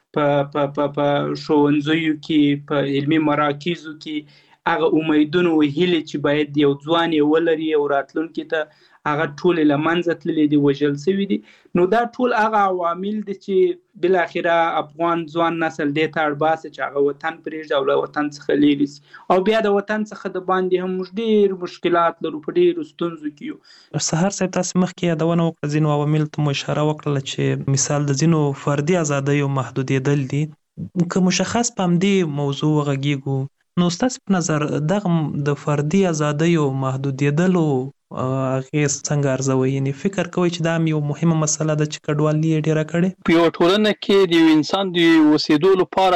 په په په ښوونځیو کې، په علمي مراکزو کې هغه امیدونه او هیلې چې باید یو ځوان یې ولري او راتلونکي ته هغه ټولې له منځه تللي دي، وژل شوي دي. نو دا ټول هغه عوامل دي چې بالاخره افغان ځوان نسل دې ته اړباسي چې هغه وطن پرېږدي او له وطن څخه لرې سي، او بیا د وطن څخه د باندې هم موږ ډېر مشکلات لرو، په ډېرو ستونزو کې یو. سحر صاحب، تاسو مخکې یادونه وکړه ځینو عواملو ته مو اشاره وکړله چې مثال د ځینو فردي ازادیو محدودېدل دي. که مشخص په همدې موضوع وغږیږو، نو ستاسو په نظر دغه د فردي ازادیو محدودېدلو اغېز څنګه ارزوئ؟ یعنې فکر کوئ چې دا هم یو مهمه مسله ده چې کډوالي یې ډېره کړې؟ په یوه ټولنه کې د یو انسان د اوسېدو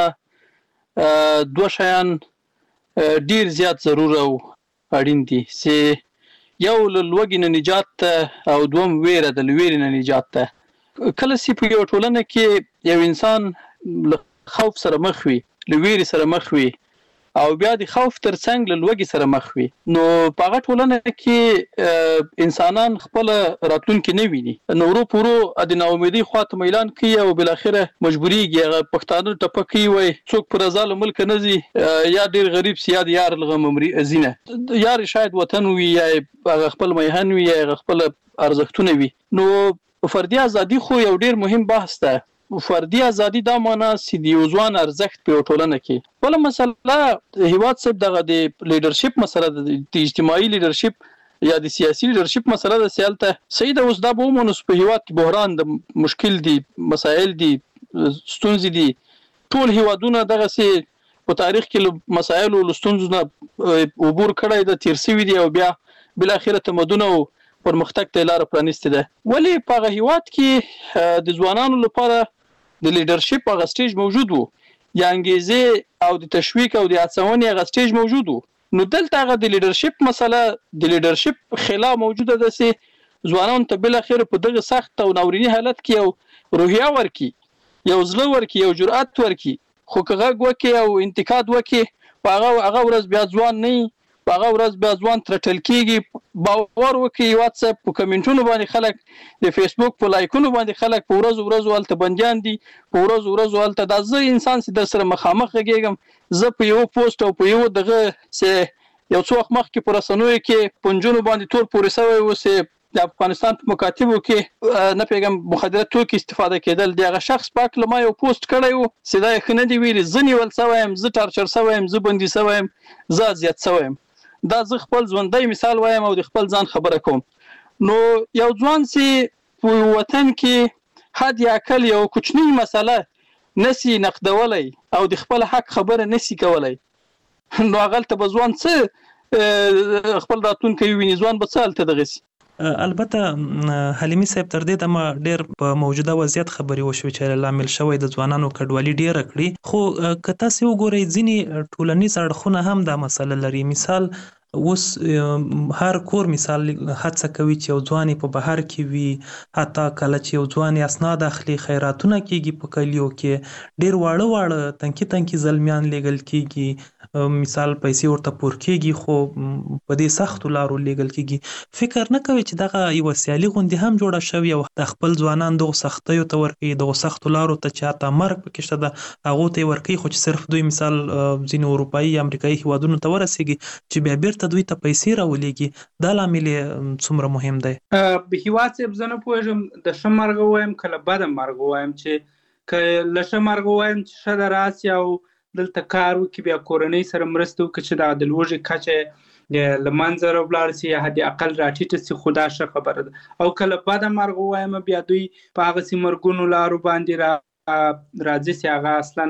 لپاره دوه شیان ډېر زیات ضرور او اړین دي، چې یو له لوږې نه نجات ته او دوم ویره ده، له ویرې نه نجات ته. کله چې په یوه ټولنه کې یو انسان له خوف سره مخ وي، له ویرې سره مخ وي، او بیا د خوف ترڅنګ له لوږې سره مخ وي، نو په هغه ټولنه کې انسانان خپل راتلونکي نه ویني، نو ورو په ورو د ناامیدۍ خواته میلان کوي او بالاخره مجبوریږي. هغه پښتانه ټپه کوي، وایي څوک په رضا له ملکه نه ځي، یا ډېر غریب سي یا د یار له غمه ځینه، یار شاید وطن وي یا هغه خپل میهن وي یا هغه خپل ارزښتونه وي. نو فردي ازادي خو یو ډېر مهم بحث ده. فردي ازادي دا معنا چې د یو ځوان ارزښت په یو ټولنه کې. بله مسله هیواد صاحب دغه د لیډرشپ مسله ده، د اجتماعي لیډرشپ یا د سیاسي لیډرشپ مسله ده. چې هلته صحیح ده، اوس دا به ومنو چې په هیواد کې بحران د مشکل دي، مسایل دي، ستونزې دي. ټول هیوادونه دغسې په تاریخ کې له مسایلو له ستونزو نه عبور کړی ده، تیر شوي دي، او بیا بالاخره تمدن او پرمختګ ته لاره پرانیستې ده. ولې په هغه هیواد کې د ځوانانو لپاره د لیډرشپ هغه سټیج موجود وو، یا انګیزې او د تشویق او د هڅونې هغه سټیج موجود وو. نو دلته هغه د لیډرشپ مسله، د لیډرشپ خلا موجوده ده چې ځوانانو ته بالاخره په دغه سخت او ناوریني حالت کې یو روحیه ورکړي، یو زړه ورکړي، یو جرأت ورکړي. خو که غږ وکړي او انتقاد وکړي، په هغه هغه ورځ بیا ځوان نه وي، په هغه ورځ بیا ځوان ترټل کېږي. باور وکړئ واتساپ په کمنټونو باندې خلک، د فیسبوک په لایکونو باندې خلک په ورځ ورځ هلته بندیان دي، په ورځ ورځ هلته دا زه انسان چې در سره مخامخ غږېږم، زه په یو پوسټ او په یو دغه چې یو څو وخت مخکې په رسنیو کې په نجونو باندې تور پورې سوی و چې د افغانستان په مکاتبو کې نه پیغام مخدره توکي استفاده کېدل، دغه شخص پاک لما یو پوسټ کړی و چې دا یې ښه نه دي ویلي، زه نیول سوی یم، زه ټارچر سوی یم، زه بندي سوی یم، زه اذیت سوی یم. دا زه خپل ژوندی مثال وایم او د خپل ځان خبره کوم. نو یو ځوان چې په وطن کې حد یا اقل یو کوچنی مسله نسی نقدولی او د خپل حق خبره نسی کولی، نو هغلته به ځوان څه خپل راتلونکی ویني، ځوان به څه هلته دغه سي. البته حلیمي صاحب تر دې دمه ډېر په موجوده وضعیت خبرې وشوې چې لامل شوی د ځوانانو کډوالي ډېره کړي، خو که تاسې وګورئ ځینې ټولنیز اړخونه هم دا مسله لري. مثال اوس هر کور مثال هڅه کوي چې یو ځوان په بهر کې وي، حتی کله چې یو ځوان اسناد اخلي خیراتونه کېږي په کلیو کې، ډېر واړه واړه تنکي تنکي زلمیان لیږل کېږي، مثال پیسې ورته پور کېږي خو په دې سختو لارو لیږل کېږي. فکر نه کوي چې دغه یوه سیالي غوندې هم جوړه شوې او د خپل ځوانان دغو سختیو ته ورکوي، دغو سختو لارو ته چې حتی مرګ پکې شته ده هغو ته یې ورکوي، خو چې صرف دوی مثال ځینې اروپایي یا امریکایي هیوادونو ته ورسېږي چې بیا بیرته دوی ته پیسې راولېږي. دا لامل یې څومره مهم دی؟ هیواد صاحب زه نه پوهېږم د ښه مرګ ووایم که له بده مرګ ووایم، چې که له ښه مرګ ووایم چې ښه ده راسي او دلته کار وکړي، بیا کورنۍ سره مرسته وکړي چې دا د لوږې کچه له منځه راولاړ سي یا حد اقل راټیټه سي، خو دا ښه خبره ده. او که له بده مرګ ووایم بیا دوی په هغسې مرګونو لارو باندې را راځي چې هغه اصلا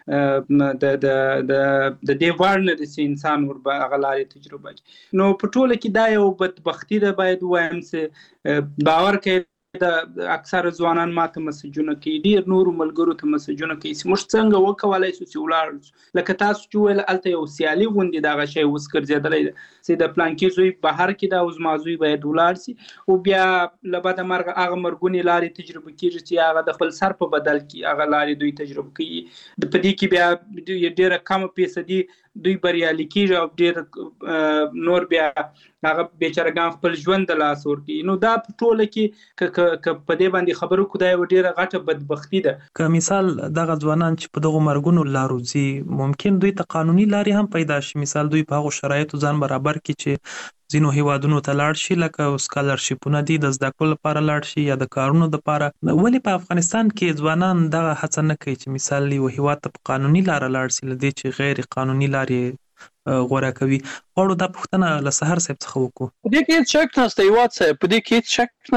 د دې وړ نه دي چې انسان ور هغه لارې تجربه کړي. نو په ټوله کې دا یو بدبختي ده، باید ووایم چې باور کوي د اکثره ځوانان ماته مسجونه کوي، ډېر نورو ملګرو ته مسجونه کوي چې موږ څنګه وکولی شو چې ولاړ، لکه تاسو چې وویل هلته یو سیالي غوندې دغه شی اوس ګرځېدلی ده چې د پلانکي زوی بهر کې ده او زما زوی باید ولاړ سي، او بیا له بده مرګه هغه مرګونې لارې تجربه کېږي چې هغه د خپل سر په بدل کې هغه لارې دوی تجربه کوي. په دې کې بیا ډېره کمه فیصدي دوی بریالي کېږي او ډېر نور بیا هغه بیچارهګان خپل ژوند د لاس ورکوي. نو دا په ټوله کې که په دې باندې خبرو کو دا یوه ډېره غټه بدبختي ده. که مثال دغه ځوانان چې په دغو مرګونو لارو ځي ممکن دوی ته قانوني لارې هم پیدا شي، مثال دوی په هغو شرایطو ځان برابر کړي چې ځینو هیوادونو ته لاړ شي، لکه سکالرشیپونه دي د زده کړو لپاره لاړ شي یا د کارونو دپاره. ولې په افغانستان کې ځوانان دغه هڅه نه کوي چې مثال یو هیواد ته په قانوني لاره لاړ شي، له دې چې غیر قانوني لارې غوره کوي؟ غواړو دا پوښتنه له سهار صاحب څخه وکړو. په دې کې هېڅ شک نشته، هیواد صاحب په دې کې هېڅ شک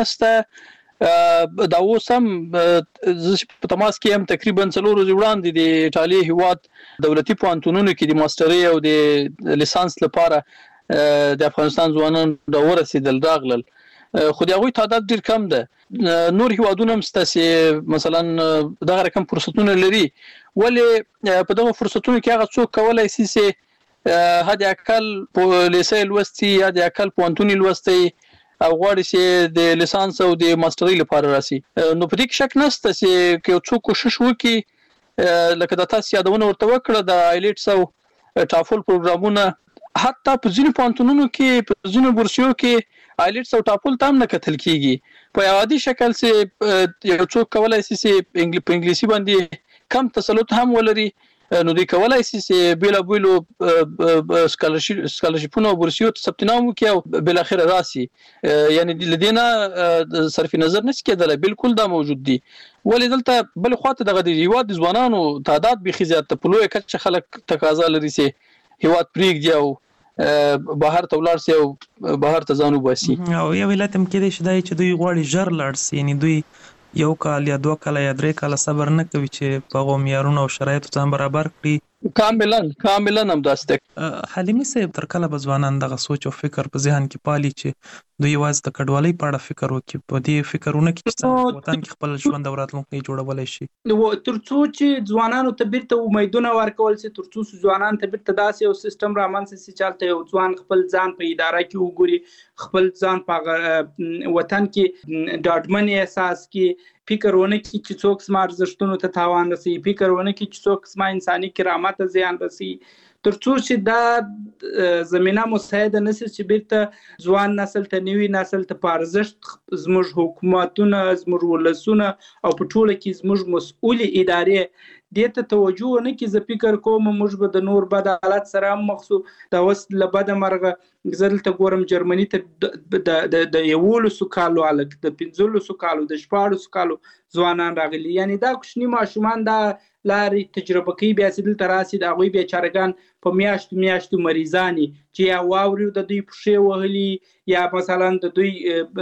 نشته. دا اوس هم زه په تماس کې هم تقریبا څلور ورځې وړاندې د ایټالیې هیواد دولتي پوهنتونونو کې د ماسټرۍ او د لیسانس لپاره د افغانستان ځوانان راورسېدل راغلل، خو د هغوی تعداد ډېر کم ده. نور هیوادونه هم شته چې مثلا دغه رقم فرصتونه لري، ولې په دغه فرصتونو کې هغه څوک کولی شي چې حد اقل په لیسې لوستی یا د اقل پوهنتون لوستی او غواړي چې د لیسانس او د ماسترۍ لپاره راسي. نو په دې کې شک نشته چې که یو څوک کوشش وکړي، لکه د تاسو یادونه ورته وکړه د آیلټس او ټافل پروګرامونه، حتی په ځینو پوهنتونونو کې په ځینو بورسیو کې آیلټس او ټافل ته هم نه کتل کېږي. په عادي شکل چې یو څوک کولی شي چې په انګلیسي باندې کم تسلط هم ولري، نو دوی کولای شي چې بیلابیلو سکالرشیپونه او بورسیو ته ثبت نام وکړي او بالاخره راسي. یعنی له دې نه صرف نظر نشي کېدلی، بالکل دا موجود دي. ولې دلته بلې خوا ته دغه د هیواد د ځوانانو تعداد بیخي زیات ده، په لویه کچه خلک تقاضا لري چې هیواد پرېږدي او بهر ته ولاړ سي او بهر ته ځان وباسي. او یو علت هم کېدای شي دا چې دوی غواړي ژر لاړ سي، یعنې دوی یو کال یا دوه کاله یا درې کاله صبر نه کوي چې په هغو معیارونو او شرایطو ځان برابر کړي. کاملا کاملا همداسې ده. حلیمي صاحب تر کله به ځوانان دغه سوچ او فکر په ذهن کې پالي چې دوی یوازې د کډوالۍ په اړه فکر وکړي، په دې فکرونه کې چې څنګه وطن کې خپل ژوند او راتلونکی جوړولی شي؟ تر څو چې ځوانانو ته بیرته امیدونه ورکول شي، تر څو چې ځوانانو ته بیرته داسې یو سیستم رامنځته شي چې هلته یو ځوان خپل ځان په اداره کې وګوري، خپل ځان په وطن کې ډاډمن احساس کړي، فکر ونه کړي چې څوک زما ارزښتونو ته تاوان رسوي، فکر ونه کړي چې څوک زما انساني کرامت ته زیان رسوي، تر څو چې دا زمینه مساعده نشي چې بیرته ځوان نسل ته نوي نسل ته په ارزښت زموږ حکومتونه، زموږ ولسونه او په ټوله کې زموږ مسؤلې ادارې دې ته توجه ونه کړي. زه فکر کوم موږ به د نور بد حالت سره هم مخ شو. دا اوس له بده مرغه زه دلته ګورم جرمني ته د یولسو کالو هلک، د پنځلسو کالو، د شپاړسو کالو ځوانان راغلي. یعنې دا کوچني ماشومان دا لارې تجربه کوي، بیا چې دلته راسي د هغوی بیچارهګان په میاشتو میاشتو مریضانې چې یا واوري د دوی پښې وهلي یا مثلا د دوی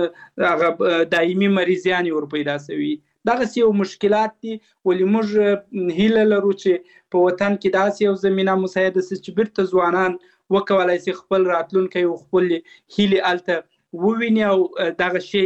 هغه دایمي مریضیانې ور پیدا شوي. دغسې یو مشکلات دي. ولې موږ هیله لرو چې په وطن کې داسې یو زمینه مساعده شي چې بیرته ځوانان وکولی شي خپل راتلونکی او خپل هیلې هلته وویني او دغه شی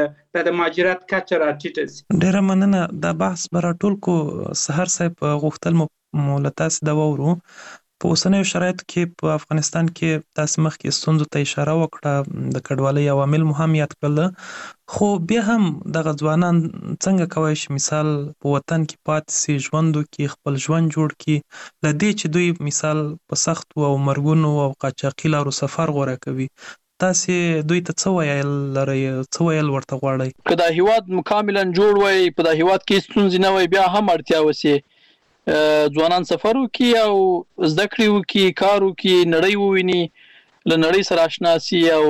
د مهاجرت کچه راټیټه شي. ډېره مننه. دا بحث به راټول کو. سهار صاحب غوښتل مو له تاسې دا واورو، په اوسنیو شرایطو کې په افغانستان کې تاسې مخکې ستونزو ته اشاره وکړه، د کډوالۍ عوامل مو هم یاد کړل، خو بیا هم دغه ځوانان څنګه کولی شي مثال په وطن کې پاتې سي، ژوند وکړي، خپل ژوند جوړ کړي، له دې چې دوی مثال په سختو او مرګونو او قاچاقي لارو سفر غوره کوي؟ تاسې دوی ته څه ویل لرئ، څه ویل ورته غواړئ؟ که دا هیواد مکاملا جوړ وای، په دا هیواد کې ستونزې نه وای، بیا هم اړتیا وسي ځوانان سفر وکړي او زده کړې وکړي، کار وکړي، نړۍ وویني، له نړۍ سره اشنا سي او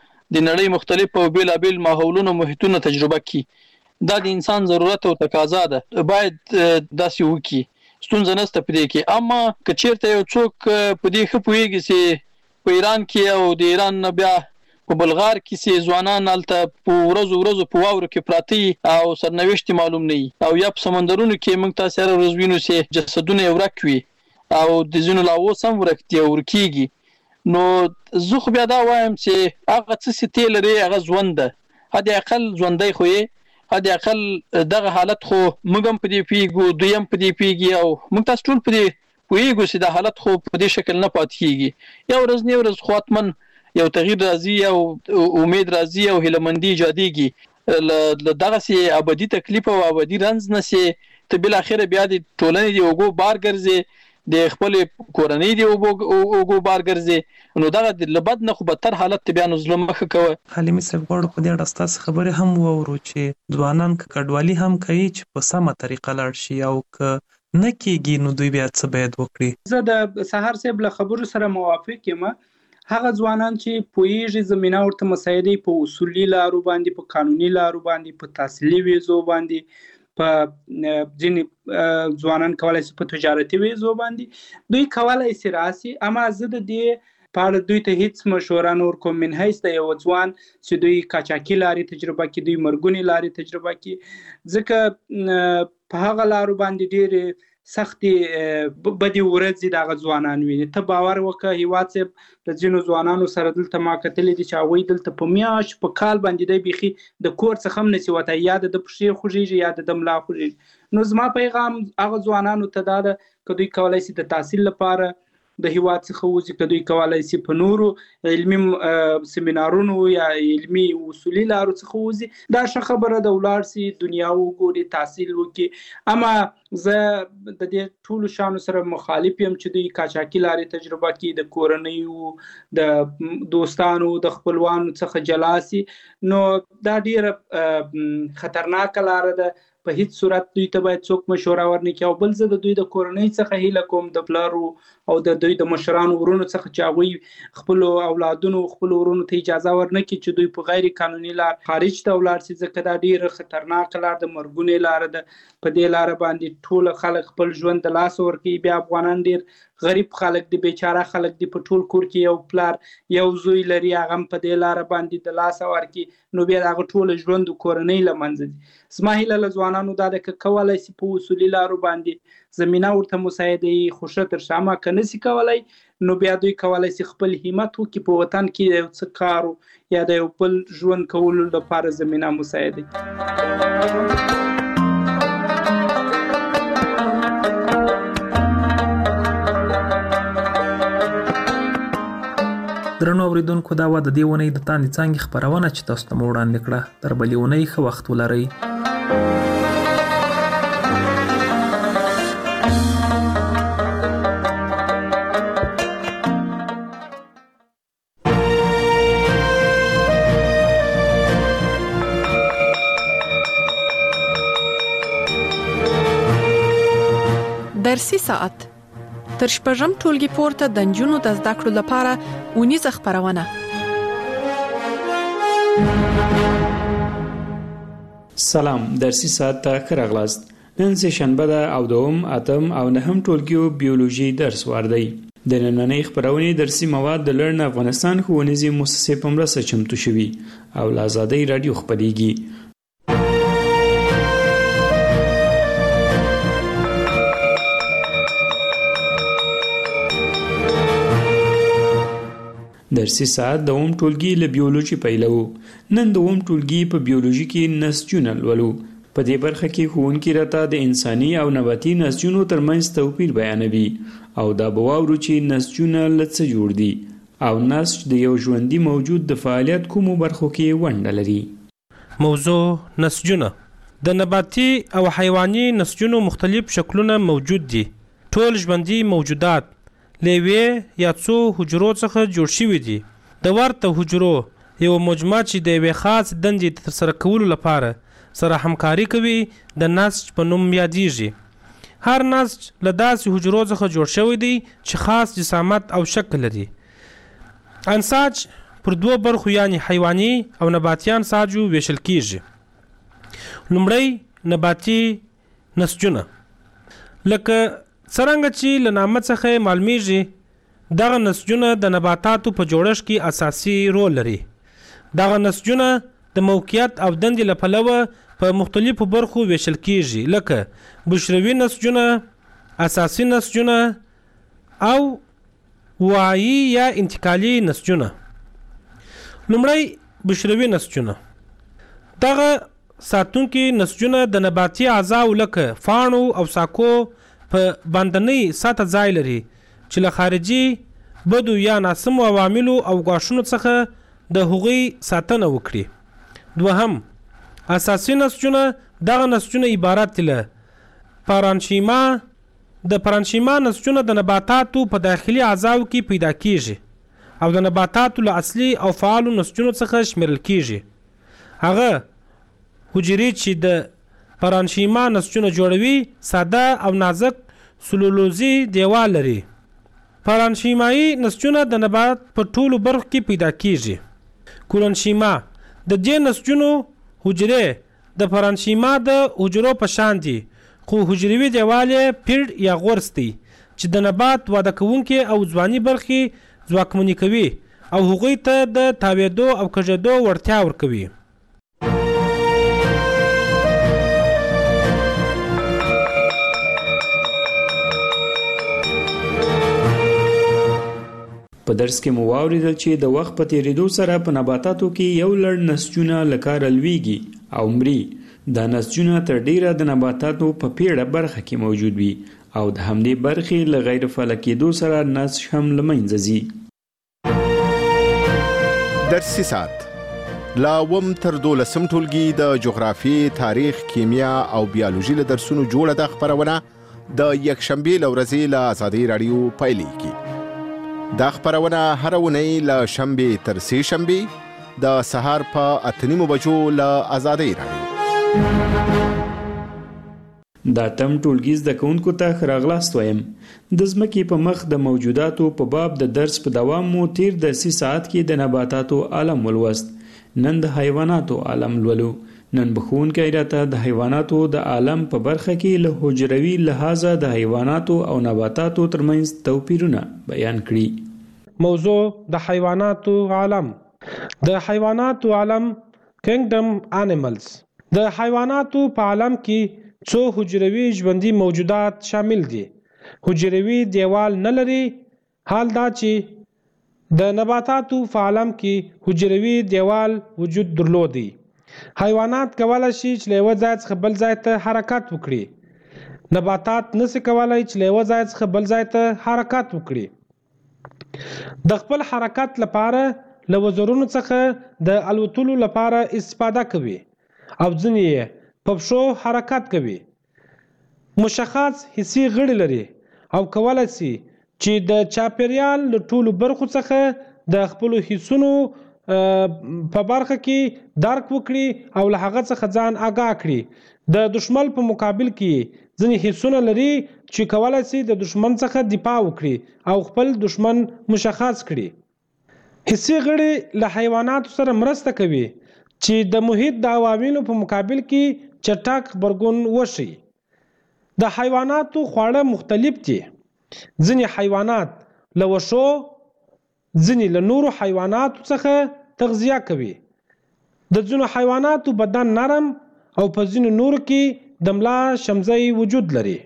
د نړۍ مختلف او بېلابېل ماحولونو محیطونه تجربه کړي. دا د انسان ضرورت او تقاضا ده، باید داسې وکړي. ستونزه نشته په دې کې. اما که چېرته یو څوک په دې ښه پوهېږي چې په ایران کې او د ایران نه بیا په بلغار کې چې ځوانان هلته په ورځو ورځو په واورو کې پراته او سرنوشت معلوم نه وي، او یا په سمندرونو کې موږ تاسې هره ورځ وینو چې جسدونه یې ورک وي او د ځینو لا اوس هم ورک دي او ورکېږي. نو زه خو بیا دا وایم چې هغه څه چې تی لرې هغه ژوند ده، حد اقل ژوندی خو یې، حد اقل دغه حالت خو موږ هم په دې پوهېږو، دوی هم په دې پوهېږي او موږ تاسو ټول په دې پوهېږو چې دا حالت خو په دې شکل نه پاتې کېږي. یو ورځ نه یو ورځ خو حتمن یو تغییر راځي او امید راځي او هیلهمندي ایجادېږي. له دغسې ابدي تکلیف او ابدي رنځ نه چې ته بالاخره بیا د ټولنې د اوږو بار ګرځې، د خپلې کورنۍ د اوږو بار ګرځې، نو دغه له بد نه خو بدتر حالت ته بیا نو زړه مه ښه کوه. حلیمي صاحب غواړو په دې اړه ستاسې خبرې هم واورو چې ځوانان که کډوالي هم کوي چې په سمه طریقه لاړ شي، او که نه کېږي نو دوی بیا څه باید وکړي؟ زه د سهار صاحب له خبرو سره موافق یم. هغه ځوانان چې پوهېږي زمینه ورته مساعده په اصولي لارو باندې، په قانوني لارو باندې، په تحصیلي ویزو باندې، په ځینې ځوانان کولی شي په تجارتي ویزو باندې دوی کولی شي راسي. اما زه د دې په اړه دوی ته هیڅ مشوره نه ورکوم من حیث د یو ځوان چې دوی قاچاقي لارې تجربه کړي، دوی مرګونې لارې تجربه کړي، ځکه په هغه لارو باندې ډېرې سختې بدې ورځې دغه ځوانان ویني. ته باور وکړه هیواد صاحب د ځینو ځوانانو سره دلته ما کتلي دي چې هغوی دلته په میاشت په کال باندې دی بیخي د کور څخه هم نشي وتی، یا د د پښې خوږېږي یا د د ملا خوږېږي. نو زما پیغام هغه ځوانانو ته دا ده که دوی کولی شي د تحصیل لپاره د هیواد څخه وځي، که دوی کولی شي په نورو علمي سیمینارونو یا علمي اصولي لارو څخه وځي، دا ښه خبره ده، ولاړ شي دنیا وګوري، تحصیل وکړي. اما زه د دې ټولو شیانو سره مخالف یم چې دوی قاچاقي لارې تجربه کړي، د کورنیو، د دوستانو، د خپلوانو څخه جلا شي. نو دا ډېره خطرناکه لاره ده. په هیڅ صورت دوی ته باید څوک مشوره ورنکړي. او بل زه د دوی د کورنۍ څخه هیله کوم، د پلارو او د دوی د مشرانو ورونو څخه چې هغوی خپلو اولادونو خپلو ورونو ته اجازه ورنکړي چې دوی په غیر قانوني لار خارج ته ولاړ شي، ځکه دا ډېره خطرناکه لار ده، مرګونې لاره ده. په دې لاره باندې ټول خلک خپل ژوند د لاسه ورکوي. بیا افغانان ډېر غریب خلک دي، بیچاره خلک دي، په ټول کور کې یو پلار یو زوی لري، هغه هم په دې لاره باندې د لاسه ورکوي، نو بیا د هغه ټوله ژوند د کورنۍ له منځه ځي. زما هیله له ځوانانو دا ده که کولی شي په اصولي لارو باندې زمینه ورته مساعده وي، خو ښه تر ښه. اما که نشي کولی نو بیا دوی کولی شي خپل همت وکړي په وطن کې یو څه کار یا د یو بل ژوند کولو لپاره زمینه مساعده وي. درنو اوریدونکو، دا وه د دې اونۍ د تاندې څانګې خپرونه چې تاسو ته مو وړاندې کړه. تر بلې اونۍ ښه وخت ولرئ. درسي ساعت تر شپږم ټولګي پورته د نجونو د زده کړو لپاره اونیزه خپرونه. سلام، درسي ساعت ته ښه راغلاست. نن سه شنبه ده او دوم اتم او نهم ټولګیو بیولوژي درس واردی. د نننۍ خپرونې درسي مواد د لرن افغانستان ښوونیزې مؤسسې په مرسته چمتو شوي او له آزادۍ رادیو خپرېږي. درسي ساعت د اوم ټولګي له بیولوژي پیلو. نن د اوم ټولګي په بیولوژي کې نسجونه لولو. په دې برخه کې ښوونکي راته د انساني او نباتي نسجونو ترمنځ توپیر بیانوي او دا به واورو چې نسجونه له څه جوړ دي او نسج د یو ژوندي موجود د فعالیت کومو برخو کې ونډه لري. موضوع نسجونه. د نباتي او حیواني نسجونو مختلف شکلونه موجود دي. ټول ژوندي موجودات لیوی یا څو حجرو څخه جوړ شوي دي. د ورته حجرو یو مجموعه چې د یوې خاص دندې ترسره کولو لپاره سره همکاري کوي د نسج په نوم یادیږي. هر نسج له داسې حجرو څخه جوړ شوی دی چې خاص جسامت او شکل لري. انساج پر دوه برخو یعنی حیواني او نباتي انساجو ویشل کیږي. لومړی نباتي نسجونه. لکه څرنګه چې له نامه څخه معلومیږي دغه نسجونه د نباتاتو په جوړښت کې اساسي رول لري. دغه نسجونه د موقعیت او دندې له پلوه په مختلفو برخو ویشل کیږي لکه بشروي نسجونه، اساسي نسجونه او وعي یا انتقالي نسجونه. لومړی بشروي نسجونه. دغه ساتونکي نسجونه د نباتي اعضاو لکه فاڼو او ساکو په باندنۍ سطح ځای لري چې له خارجي بدو یا ناسمو عواملو او غاښونو څخه د هغوی ساتنه وکړي. دوهم اساسي نسجونه. دغه نسجونه عبارت له پارانشیما. د پارانشیما نسجونه د نباتاتو په داخلي اعضاو کې پیدا کیږي او د نباتاتو له اصلي او فعالو نسجونو څخه شمیرل کیږي. هغه حجرې چې د پارانشیما نسجونه جوړوي ساده او نازک سلولوزي دیوال لري. پارانشیمایي نسجونه د نبات په ټولو برخو کې پیدا کیږي. کولونشیما. د دې نسجونو حجرې د پارانشیما د حجرو په شان دي خو حجروي دیوال یې پیړ یا غورس دی چې د نبات واده کوونکي او ځواني برخې ځواکمنې کوي او هغوی ته د تاویدو او کږېدو وړتیا ورکوي. په درس کې مو واوریدل چې د وخت په تیریدو سره په نباتاتو کې یو لړ نسجونه له کاره لویږي او مري. دا نسجونه تر ډیره د نباتاتو په پیړه برخه کې موجود وي او د همدې برخې له غیر فعال کېدو سره نسج هم له منځه ځي. درسي ساعت لا وم تر دولسم ټولګي د جغرافي، تاریخ، کیمیا او بیولوژي له درسونو جوړه د خپرونه د یکشنبې له ورځې له آزادۍ رادیو پیلېږي. دا خپرونه هر اونۍ له شنبې تر سې شنبې د سهار په اته نیمو بجو له آزادۍ رادیو. دا تم ټولګي زده کوونکو ته ښه راغلاست وایم. د ځمکې په مخ د موجوداتو په باب د درس په دوام مو تیر درسي ساعت کې د نباتاتو عالم ولوست. نن د حیواناتو عالم لولو. نن به ښوونکی راته د حیواناتو د عالم په برخه کې له حجروي لحاظه د حیواناتو او نباتاتو ترمنځ توپیرونه بیان کړي. موضوع د حیواناتو عالم. د حیواناتو عالم کینګډم انیملز. د حیواناتو په عالم کې څو حجروي ژوندي موجودات شامل دي. حجروي دیوال نه لري. حال دا چې د نباتاتو په عالم کې حجروي دیوال وجود درلودي. حیوانات کولای شي چې له یو ځای څخه بل ځای ته حرکت وکړي. نباتات نشي کولای چې له یو ځای څخه بل ځای ته حرکت وکړي. د خپل حرکت لپاره له وزرونو څخه د الوتلو لپاره استفاده کوي او ځینې یې په پښو حرکت کوي. مشخص حسي غړي لري او کولای شي چې د چاپیریال له ټولو برخو څخه د خپل حسونو په برخه کې درک وکړي او له هغه څخه ځان آگاه کړي. د دشمن په مقابل کې ځینې حسونه لري چې کولای شي د دشمن څخه دفاع وکړي او خپل دشمن مشخص کړي. حسي غړي له حیواناتو سره مرسته کوي چې د محیط د عواملو په مقابل کې چټک غبرګون وشي. د حیواناتو خواړه مختلف دي. ځینې حیوانات له وښو، ځینې له نورو حیواناتو څخه تغذیه کوي. د ځینو حیواناتو بدن نرم او په ځینو نورو کې د ملا شمزۍ وجود لري.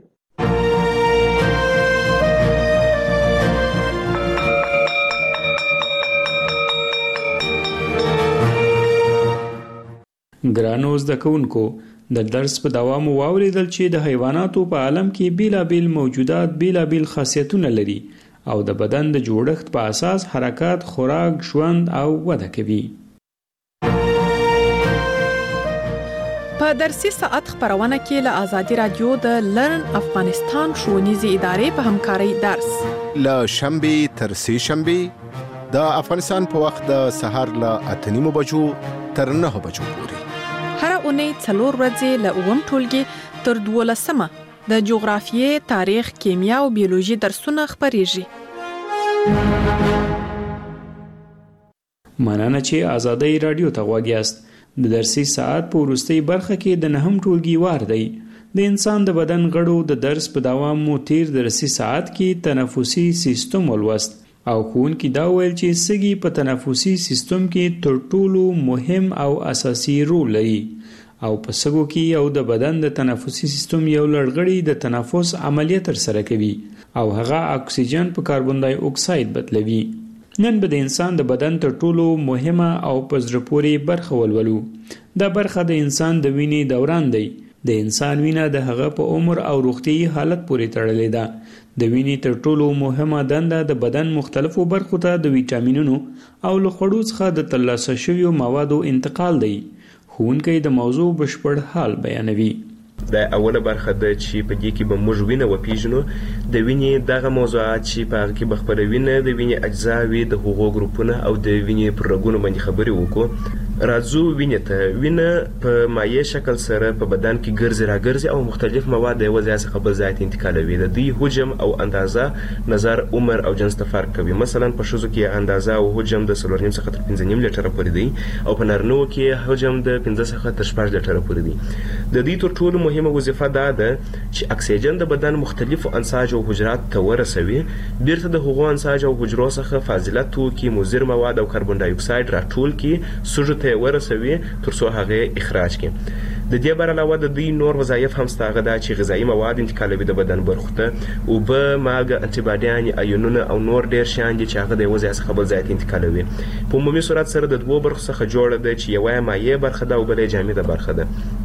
ګرانو زده کوونکو، د درس په دوام واوریدل چې د حیواناتو په عالم کې بیلابیل موجودات بیلابیل خاصیتونه لري او د بدن د جوړښت په اساس حرکات، خوراک، ژوند او وده کوي. په درسي ساعت خبرونه کې له آزادي رادیو د لرن افغانستان ښوونیزې ادارې په همکارۍ درس له شنبې تر سې شنبې د افغانستان په وخت د سهار له اته نیمو بجو تر نهه بجو پورې هر اونۍ څلور ورځې له اووم ټولګي تر دولسمه د جغرافیې، تاریخ، کیمیا او بیولوژي درسونه خبرېږي. مننه چې آزادي رادیو ته غوږ یاست. د درسي ساعت په وروستۍ برخه کې د نهم ټولګي وار دی. د انسان د بدن غړو د درس په دوام مو تیر درسي ساعت کې تنفسي سیستم ولوست او ښوونکي دا ویل چې سږي په تنفسي سیستم کې تر ټولو مهم او اساسي رول لري او په سږو کې یو د بدن د تنفسي سیستم یو لړغړی د تنفس عملیه ترسره کوي او هغه اکسیجن په کاربن دای اکساید بدلوي. نن به د انسان د بدن تر ټولو مهمه او په زړه پورې برخه ولولو. دا برخه د انسان د وینې دوران دی. د انسان وینه د هغه په عمر او روغتیايي حالت پورې تړلې ده. د وینې تر ټولو مهمه دنده د بدن مختلفو برخو ته د ویټامینونو او له خوړو څخه د ترلاسه شویو موادو انتقال دی. ښوونکی د موضوع بشپړ حال بیانوي. د اوله برخه د چې په دې کې به موږ وینه وپیژنو، د وینې دغه موضوعات چې په هغه کې به خپروینه د وینې اجزاوي، د هغو ګروپونه او د وینې پر رګونو باندې خبرې وکړو. راځو وینې ته. وینه په مایع شکل سره په بدن کې ګرځي راګرځي او مختلف مواد د یو ځای څخه بل ځای ته انتقالوي. د دوی حجم او اندازه نظر عمر او جنس ته فرق کوي. مثلا په ښځو کې اندازه او حجم د څلور نیم څخه تر پنځه نیم لیټره پورې دی او په نارینه‌و کې حجم د پنځه څخه تر شپږ لیټره پورې دی. د دوی تر ټولو مهمه وظیفه دا ده چې اکسیجن د بدن مختلفو انساج او حجرات ته ورسوي، بیرته د هغو انساج او حجرو څخه فاضله توکي، مضر مواد او کاربن ډای اکساید راټول کړي، سږو ته ورسوي تر څو هغه اخراج کړي. د دې بر علاوه د دوی نور وظایف هم شته، هغه دا چې غذایي مواد انتقالوي د بدن برخو ته، اوبه، مالګه، انټي باډیان، ایونونه او نور ډیر شیان دي چې هغه د یو ځای څخه بل ځای ته انتقالوي. په عمومي صورت سره د دوو برخو څخه جوړه ده چې یوه یې مایع برخه ده او بله یې جامده برخه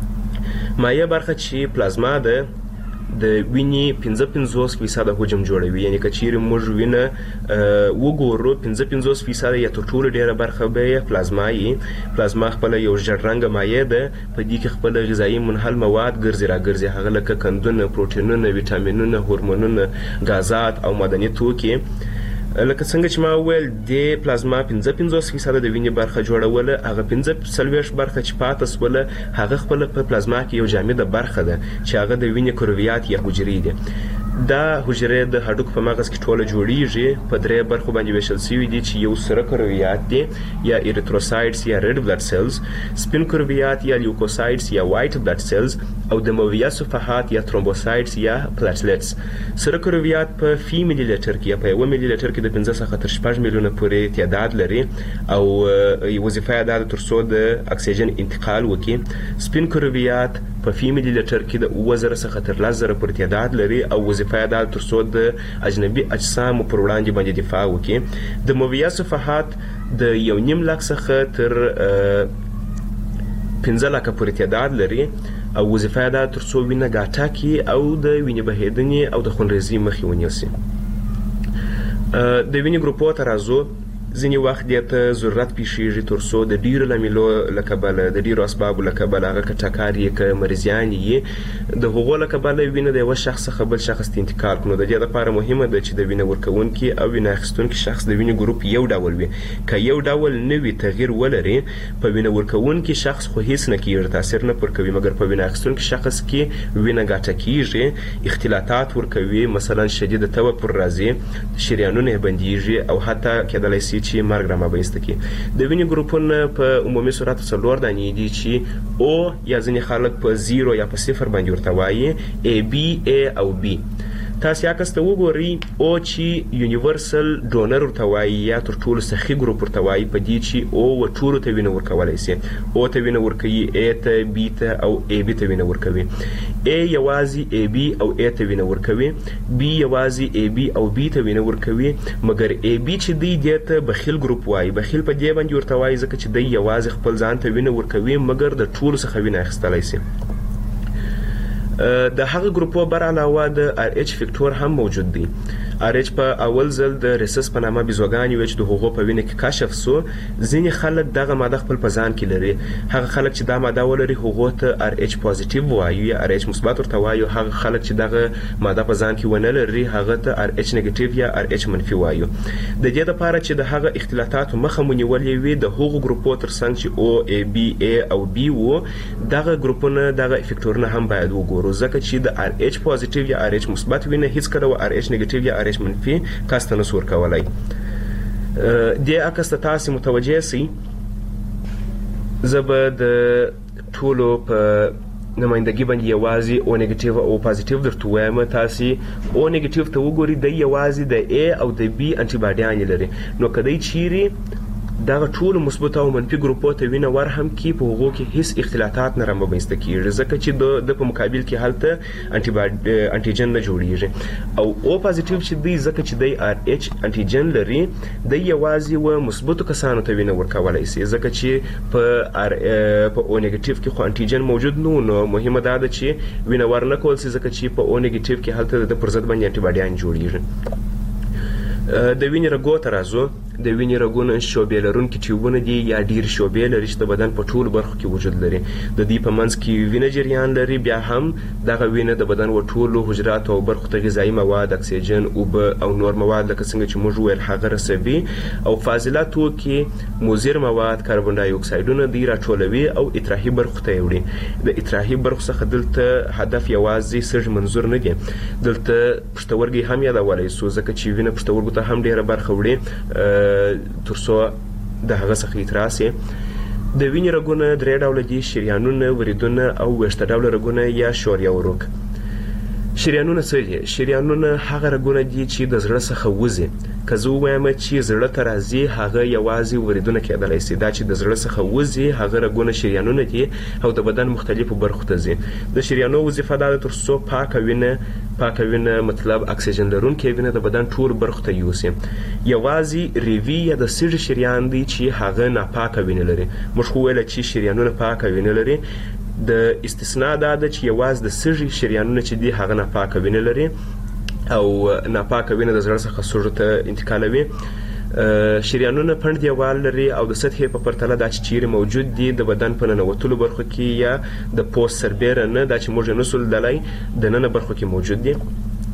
ده. مایع برخه چې پلازما ده د وینې پنځه پنځوس فیصده حجم جوړوي. یعنی که چیرې موږ وینه وګورو، پنځه پنځوس فیصده یا تر ټولو ډیره برخه به یې پلازما یي. پلازما خپله یو ژیړ رنګه مایع ده، په دې کې خپله غذایي منحل مواد ګرځي راګرځي، هغه لکه قندونه، پروټینونه، ویټامینونه، هورمونونه، غازات او معدني توکي. لکه څنګه چې ما وویل د پلازما پنځه پنځوس فیصده د وینې برخه جوړوله، هغه پنځه څلوېښت برخه چې پاته سوله هغه خپله په پلازما کې یو جامده برخه ده چې هغه د وینې کرویات یا حجرې دي. دا حجرې د هډوکو په مغز کې ټوله جوړیږي، په درې برخو باندې ویشل شوي دي چې یو سره کرویات دي یا ایریتروسایډز یا ریډ بلډ سیلز، سپین کرویات یا لیوکوسایډز یا وایټ بلډ سیلز او دمویه صفحات یا ترومبوسایډز یا پلاټلیټس. سره کرویات په فی ملي لیټر کې یا په یو ملي لیټر کې د پنځه څخه تر شپږ میلیونه پورې تعداد لري او وظیفه یې دا ده تر څو د اکسیجن انتقال وکړي. سپین کرویات په فی ملي لیټر کې د اووه زره څخه تر لس زره پورې تعداد لري او وظیفه یې دا ده تر څو د اجنبي اجسامو پر وړاندې باندې دفاع وکړي. دمویه صفحات د یو نیم لک څخه تر پنځه لکه پورې تعداد لري او وظیفه یې دا ده تر څو وینه ګاټه کړي او د وینې بهېدنې او د خونریزۍ مخې ونیسي. د وینې ګروپو ته راځو. ځینې وخت دې ته ضرورت پیښیږي تر څو د ډیرو لاملو له کبله د ډیرو اسبابو له کبله هغه که ټکر یې که مریضیان یې د هغو له کبله وینه د یوه شخص څخه بل شخص ته انتقال کړو. د دې لپاره مهمه ده چې د وینه ورکوونکي او وینه اخیستونکي شخص د وینې ګروپ یو ډول وي. که یو ډول نه وي تغییر ولري په وینه ورکوونکي شخص خو هیڅ نه کیږي، تاثیر نه پر کوي، مګر په وینه اخیستونکي شخص کې وینه ګاټه کیږي، اختلاطات ورکوي، مثلا شدید تبه پر راځي، شریانونه بندیږي او حتی کېدلی شي چې مرګ رامنځته کړي. د وینې ګروپونه په عمومي صورت څلور دانې دي چې او یا ځینې خلک په زیرو یا په صفر باندې ورته وایي، ای بي ای او بي. تاسو عکس ته وګورئ او چې یونیورسل ډونر ورته وایي یا تر ټولو سخي ګروپ ورته وایي، په دې چې او و ټولو ته وینه ورکولی شي. او ته وینه ورکوي، ای ته، بي ته او ای بي ته وینه ورکوي. ای یوازې ای بي او ای ته وینه ورکوي، بي یوازې ای بي او بي ته وینه ورکوي، مګر ای بي چې دی دې ته بخیل ګروپ وایي. بخیل په دې باندې ورته وایي ځکه چې دی یوازې خپل ځان ته وینه ورکوي مګر د ټولو څخه وینه اخیستلی شي. د هغه ګروپو بر علاوه د آر ایچ فیکټور هم موجود دی. آر ایچ په اول ځل د ریسس په نامه بیزوګانې وې چې د هغو په وینه کې کشف سو. ځینې خلک دغه ماده خپل په ځان کې لري. هغه خلک چې دا ماده ولري هغو ته آر ایچ پازیټیو وایو یا آر ایچ مثبت ورته وایو. هغه خلک چې دغه ماده په ځان کې ونه لري هغه ته آر ایچ نیګیټیو یا آر ایچ منفي وایو. د دې لپاره چې د هغه اختلاطاتو مخه مو نیولې وي د هغو ګروپو ترڅنګ چې او ای بي ای او بي وو، دغه ګروپونه دغه افیکټورونه هم باید وګورو ځکه چې د آر ایچ پازیټیو یا آر ایچ مثبت وینه هیڅکله آر ایچ نیګیټیو یا آر ایچ منفي کس ته نسو ورکولی. دې عکس ته تاسې متوجه سئ. زه به د ټولو په نمایندګي باندې یوازې او نیګیټیو او پازیټیو درته ووایم. تاسې او نیګیټیو ته وګورئ، دی یوازې د ای او د بي انټي باډیانې لري. نو که دی چیرې دغه ټول مثبت او منفي ګروپو ته وینه ور هم کی په هغو کې هیڅ اختلاطات نه رامنځته کیږي ځکه چې د په مقابل کې هلته انټیجن نه جوړیږي. او او پازیټیو چې دی ځکه چې دی آر ایچ انټیجن لري، دی یوازې و مثبتو کسانو ته وینه ورکولی شي ځکه چې په آر په او نیګیټیو کې خو انټیجن موجود نو نو مهمه دا ده چې وینه ور نه کول شي ځکه چې په او نیګیټیو کې هلته د پر ضد باندې انټي باډیان جوړیږي. د وینې رګو ته راځو. د وینې رګونه شعبې لرونکي ټیوبونه دي یا ډېر شعبې لري چې د بدن په ټولو برخو کې وجود لري. د دې په منځ کې وینه جریان لري. بیا هم دغه وینه د بدن و ټولو حجراتو او برخو ته غذایي مواد، اکسیجن، اوبه او نور مواد لکه څنګه چې موږ وویل هغه رسوي. او فاضله توکي، مضر مواد، کاربن ډای اکسایډونه دوی راټولوي او اطراحي برخو ته یې وړي. د اطراحي برخو څخه دلته هدف یوازې سږ منظور نه دی. دلته پښتورګي هم یادولی سو ځکه چې وینه پښتورګو ته هم ډېره برخه وړي تر څو د هغه څخه اطراح سي. د وینې رګونه درې ډوله دي: شریانونه، وریدونه او ویښته ډوله رګونه یا شوریه وروک. شریانونه څه دي؟ شریانونه هغه رګونه دي چې د زړه څخه وځي. که زه ووایم چې زړه ته راځي هغه یوازې وریدونه کېدلی شي. دا چې د زړه څخه وځي هغه رګونه شریانونه دي او د بدن مختلفو برخو ته ځي. د شریانو وظیفه دا ده تر څو پاکه وینه پاکه وینه مطلب اکسیجن لرونکې وینه د بدن ټول برخو ته یوسي. یوازې ریوي یا د سږي شریان دی چې هغه ناپاکه وینه لري. موږ خو ویله چې شریانونه پاکه وینه لري. د استثنا دا ده چې یوازې د سږي شریانونه چې دي هغه ناپاکه وینه لري او ناپاکه وینه د زړه څخه سږو ته انتقالوي. شریانونه پنډ دیوال لري او د سطحې په پرتله دا چې چیرې موجود دي د بدن په ننوتلو برخو کې یا د پوست سربیره نه، دا چې موږ نسو لیدلی د ننه برخو کې موجود دي.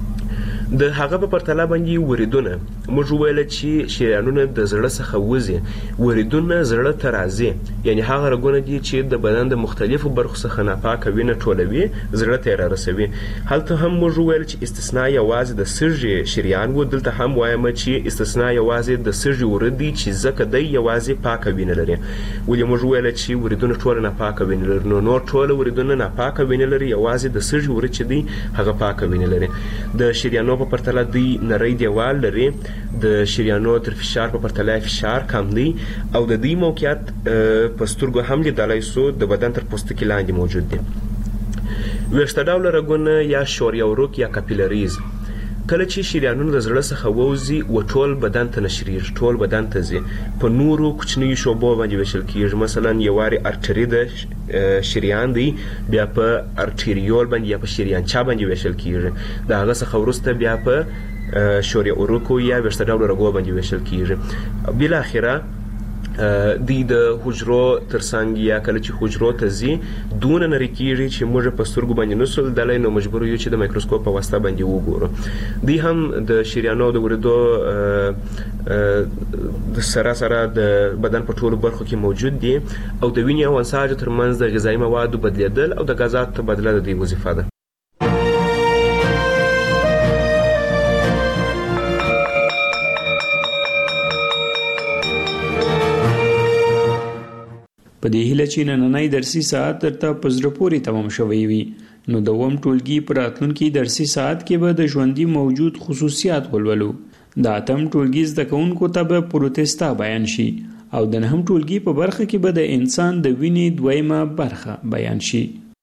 د هغه په پرتله باندې وریدونه، موږ وویله چې شریانونه د زړه څخه وځي، وریدونه زړه ته راځي. یعنې هغه رګونه دي چې د بدن د مختلفو برخو څخه ناپاکه وینه ټولوي، زړه ته یې رارسوي. هلته هم موږ وویل چې استثنا یوازې د سږي شریان و. دلته هم وایم چې استثنا یوازې د سږي ورید دی چې ځکه دی یوازې پاکه وینه لري. ولې موږ وویله چې وریدونه ټوله ناپاکه وینه لري؟ نو نور ټوله وریدونه ناپاکه وینه لري، یوازې د سږي ورید چې دی هغه پاکه وینه لري. د شریانو په پرتله دوی نری دیوال لري. د شریانو تر فشار په پرتله فشار کم دی او د دوی موقعیت په سترګو هم لیدلی سو د بدن تر پوستکي لاندې موجود دی. ویښته ډوله رګونه یا شوریه وروک یا کاپیلریز. کله چې شریانونه د زړه څخه ووځي و ټول بدن ته نشریږي، ټول بدن ته ځي، په نورو کوچنیو شعبو باندې ویشل کیږي. مثلا یو وارې ارټري د شریان دی، بیا په ارټریول باندې یا په شریانچا باندې ویشل کیږي. د هغه څخه وروسته بیا په شوري اوروکو یا وشته ډول رګو باندې ویشل کیږي. بل اخره د د حجرو ترڅنګ یا کله چې حجرو ته ځي دون نری کیږي چې موږ په سترګو باندې نسل دلای نو مجبور یو چې د مایکروسکوپ په واسطه باندې وګورو. دی هم د شریانو د ورېدو د سره سره د بدن په ټولو برخو کې موجود دي او د وینې او انساج ترمنځ د غذایي موادو بدلیدل او د غازات تبادله د دې وظیفه ده. په دې هیله چې نننۍ درسي ساعت درته په زړه پورې تمام شوی وي نو د اووم ټولګي په راتلونکي درسي ساعت کې به د ژوندي موجود خصوصیات ولولو. د اتم ټولګي زده کوونکو ته به پروتستا بیان شي او د نهم ټولګي په برخه کې به د انسان د وینې دویمه برخه بیان شي.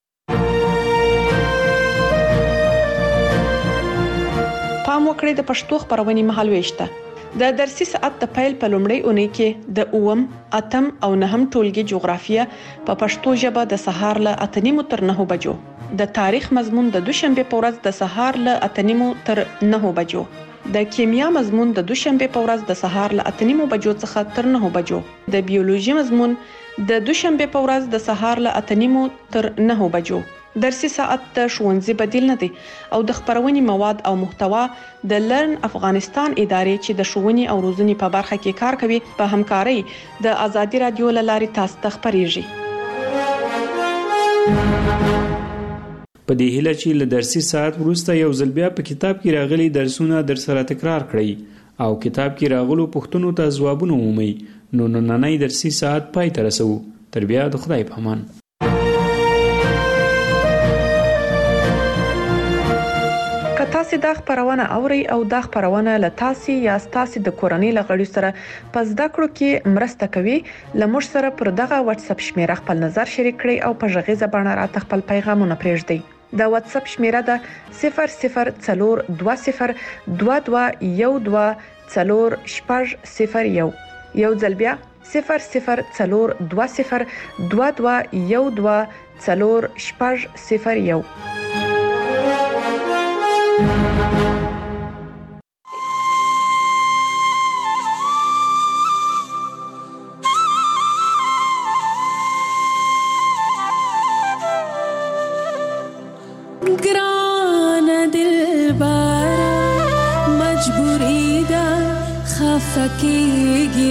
پام وکړئ د پښتو خبرونې مهالويشته د درسي ساعت د پیل په لومړۍ اونۍ کې د اووم، اتم او نهم ټولګي جغرافیه په پښتو ژبه د سهار له اته نیمو تر نهو بجو، د تاریخ مضمون د دوشنبه په ورځ د سهار له اته نیمو تر نهو بجو، د کیمیا مضمون د دوشنبه په ورځ د سهار له اته نیمو بجو څخه تر نهو بجو، د بیولوژي مضمون د دوشنبه په ورځ د سهار له اته نیمو تر نهو بجو. درسي ساعت د ښوونځي بدیل نه دی او د خبرونې مواد او محتوا د لرن افغانستان ادارې چې د ښوونې او روزنې په برخه کې کار کوي په همکارۍ د ازادي رادیو له لارې تاسو ته خبريږي. په دې هیله چې له درسي ساعت وروسته یو ځل بیا په کتاب کې راغلي درسونه در سره تکرار کړئ او کتاب کې راغلو پوښتنو ته ځوابونه ومومئ نو نننۍ درسي ساعت پای ته رسوو. تر بیا د خدای په امان. تاسو دا خبرونه اوري او دا خبرونه له تاسو یا تاسو د کورنۍ لغړی سره په زده کړو کې مرسته کوي. لمر سره پر دغه واتس اپ شمیره خپل نظر شریک کړئ او په ژغې زبانه راته خپل پیغامونه پرېږدئ. د واتس اپ شمیره ده صفر صفر څلور دوه صفر دوه دوه یو دوه څلور شپږ صفر یو. یو ځل بیا صفر صفر څلور دوه صفر دوه دوه یو دوه څلور شپږ صفر یو. ګران دلبر مجبوری ده خفکیږي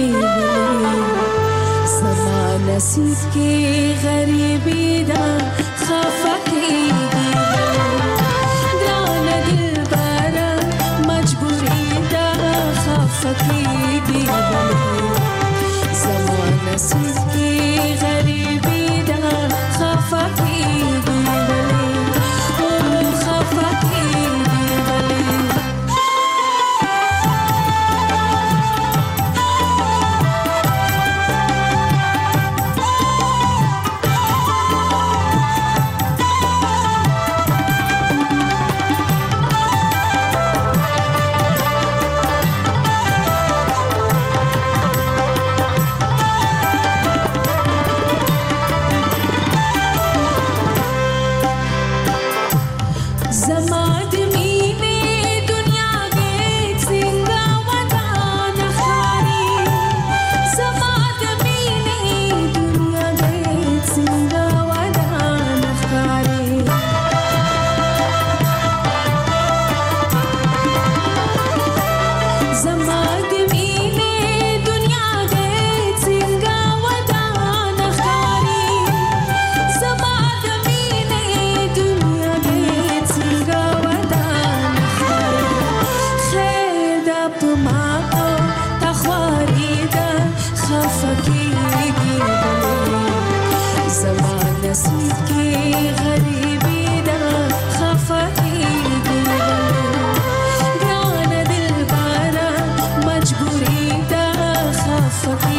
زما نصیب کې غریبی ده خفکیږي ګران دلبر مجبوری ده خفکیږي زما نصیب کې غریبی ده خفکیږي Fuck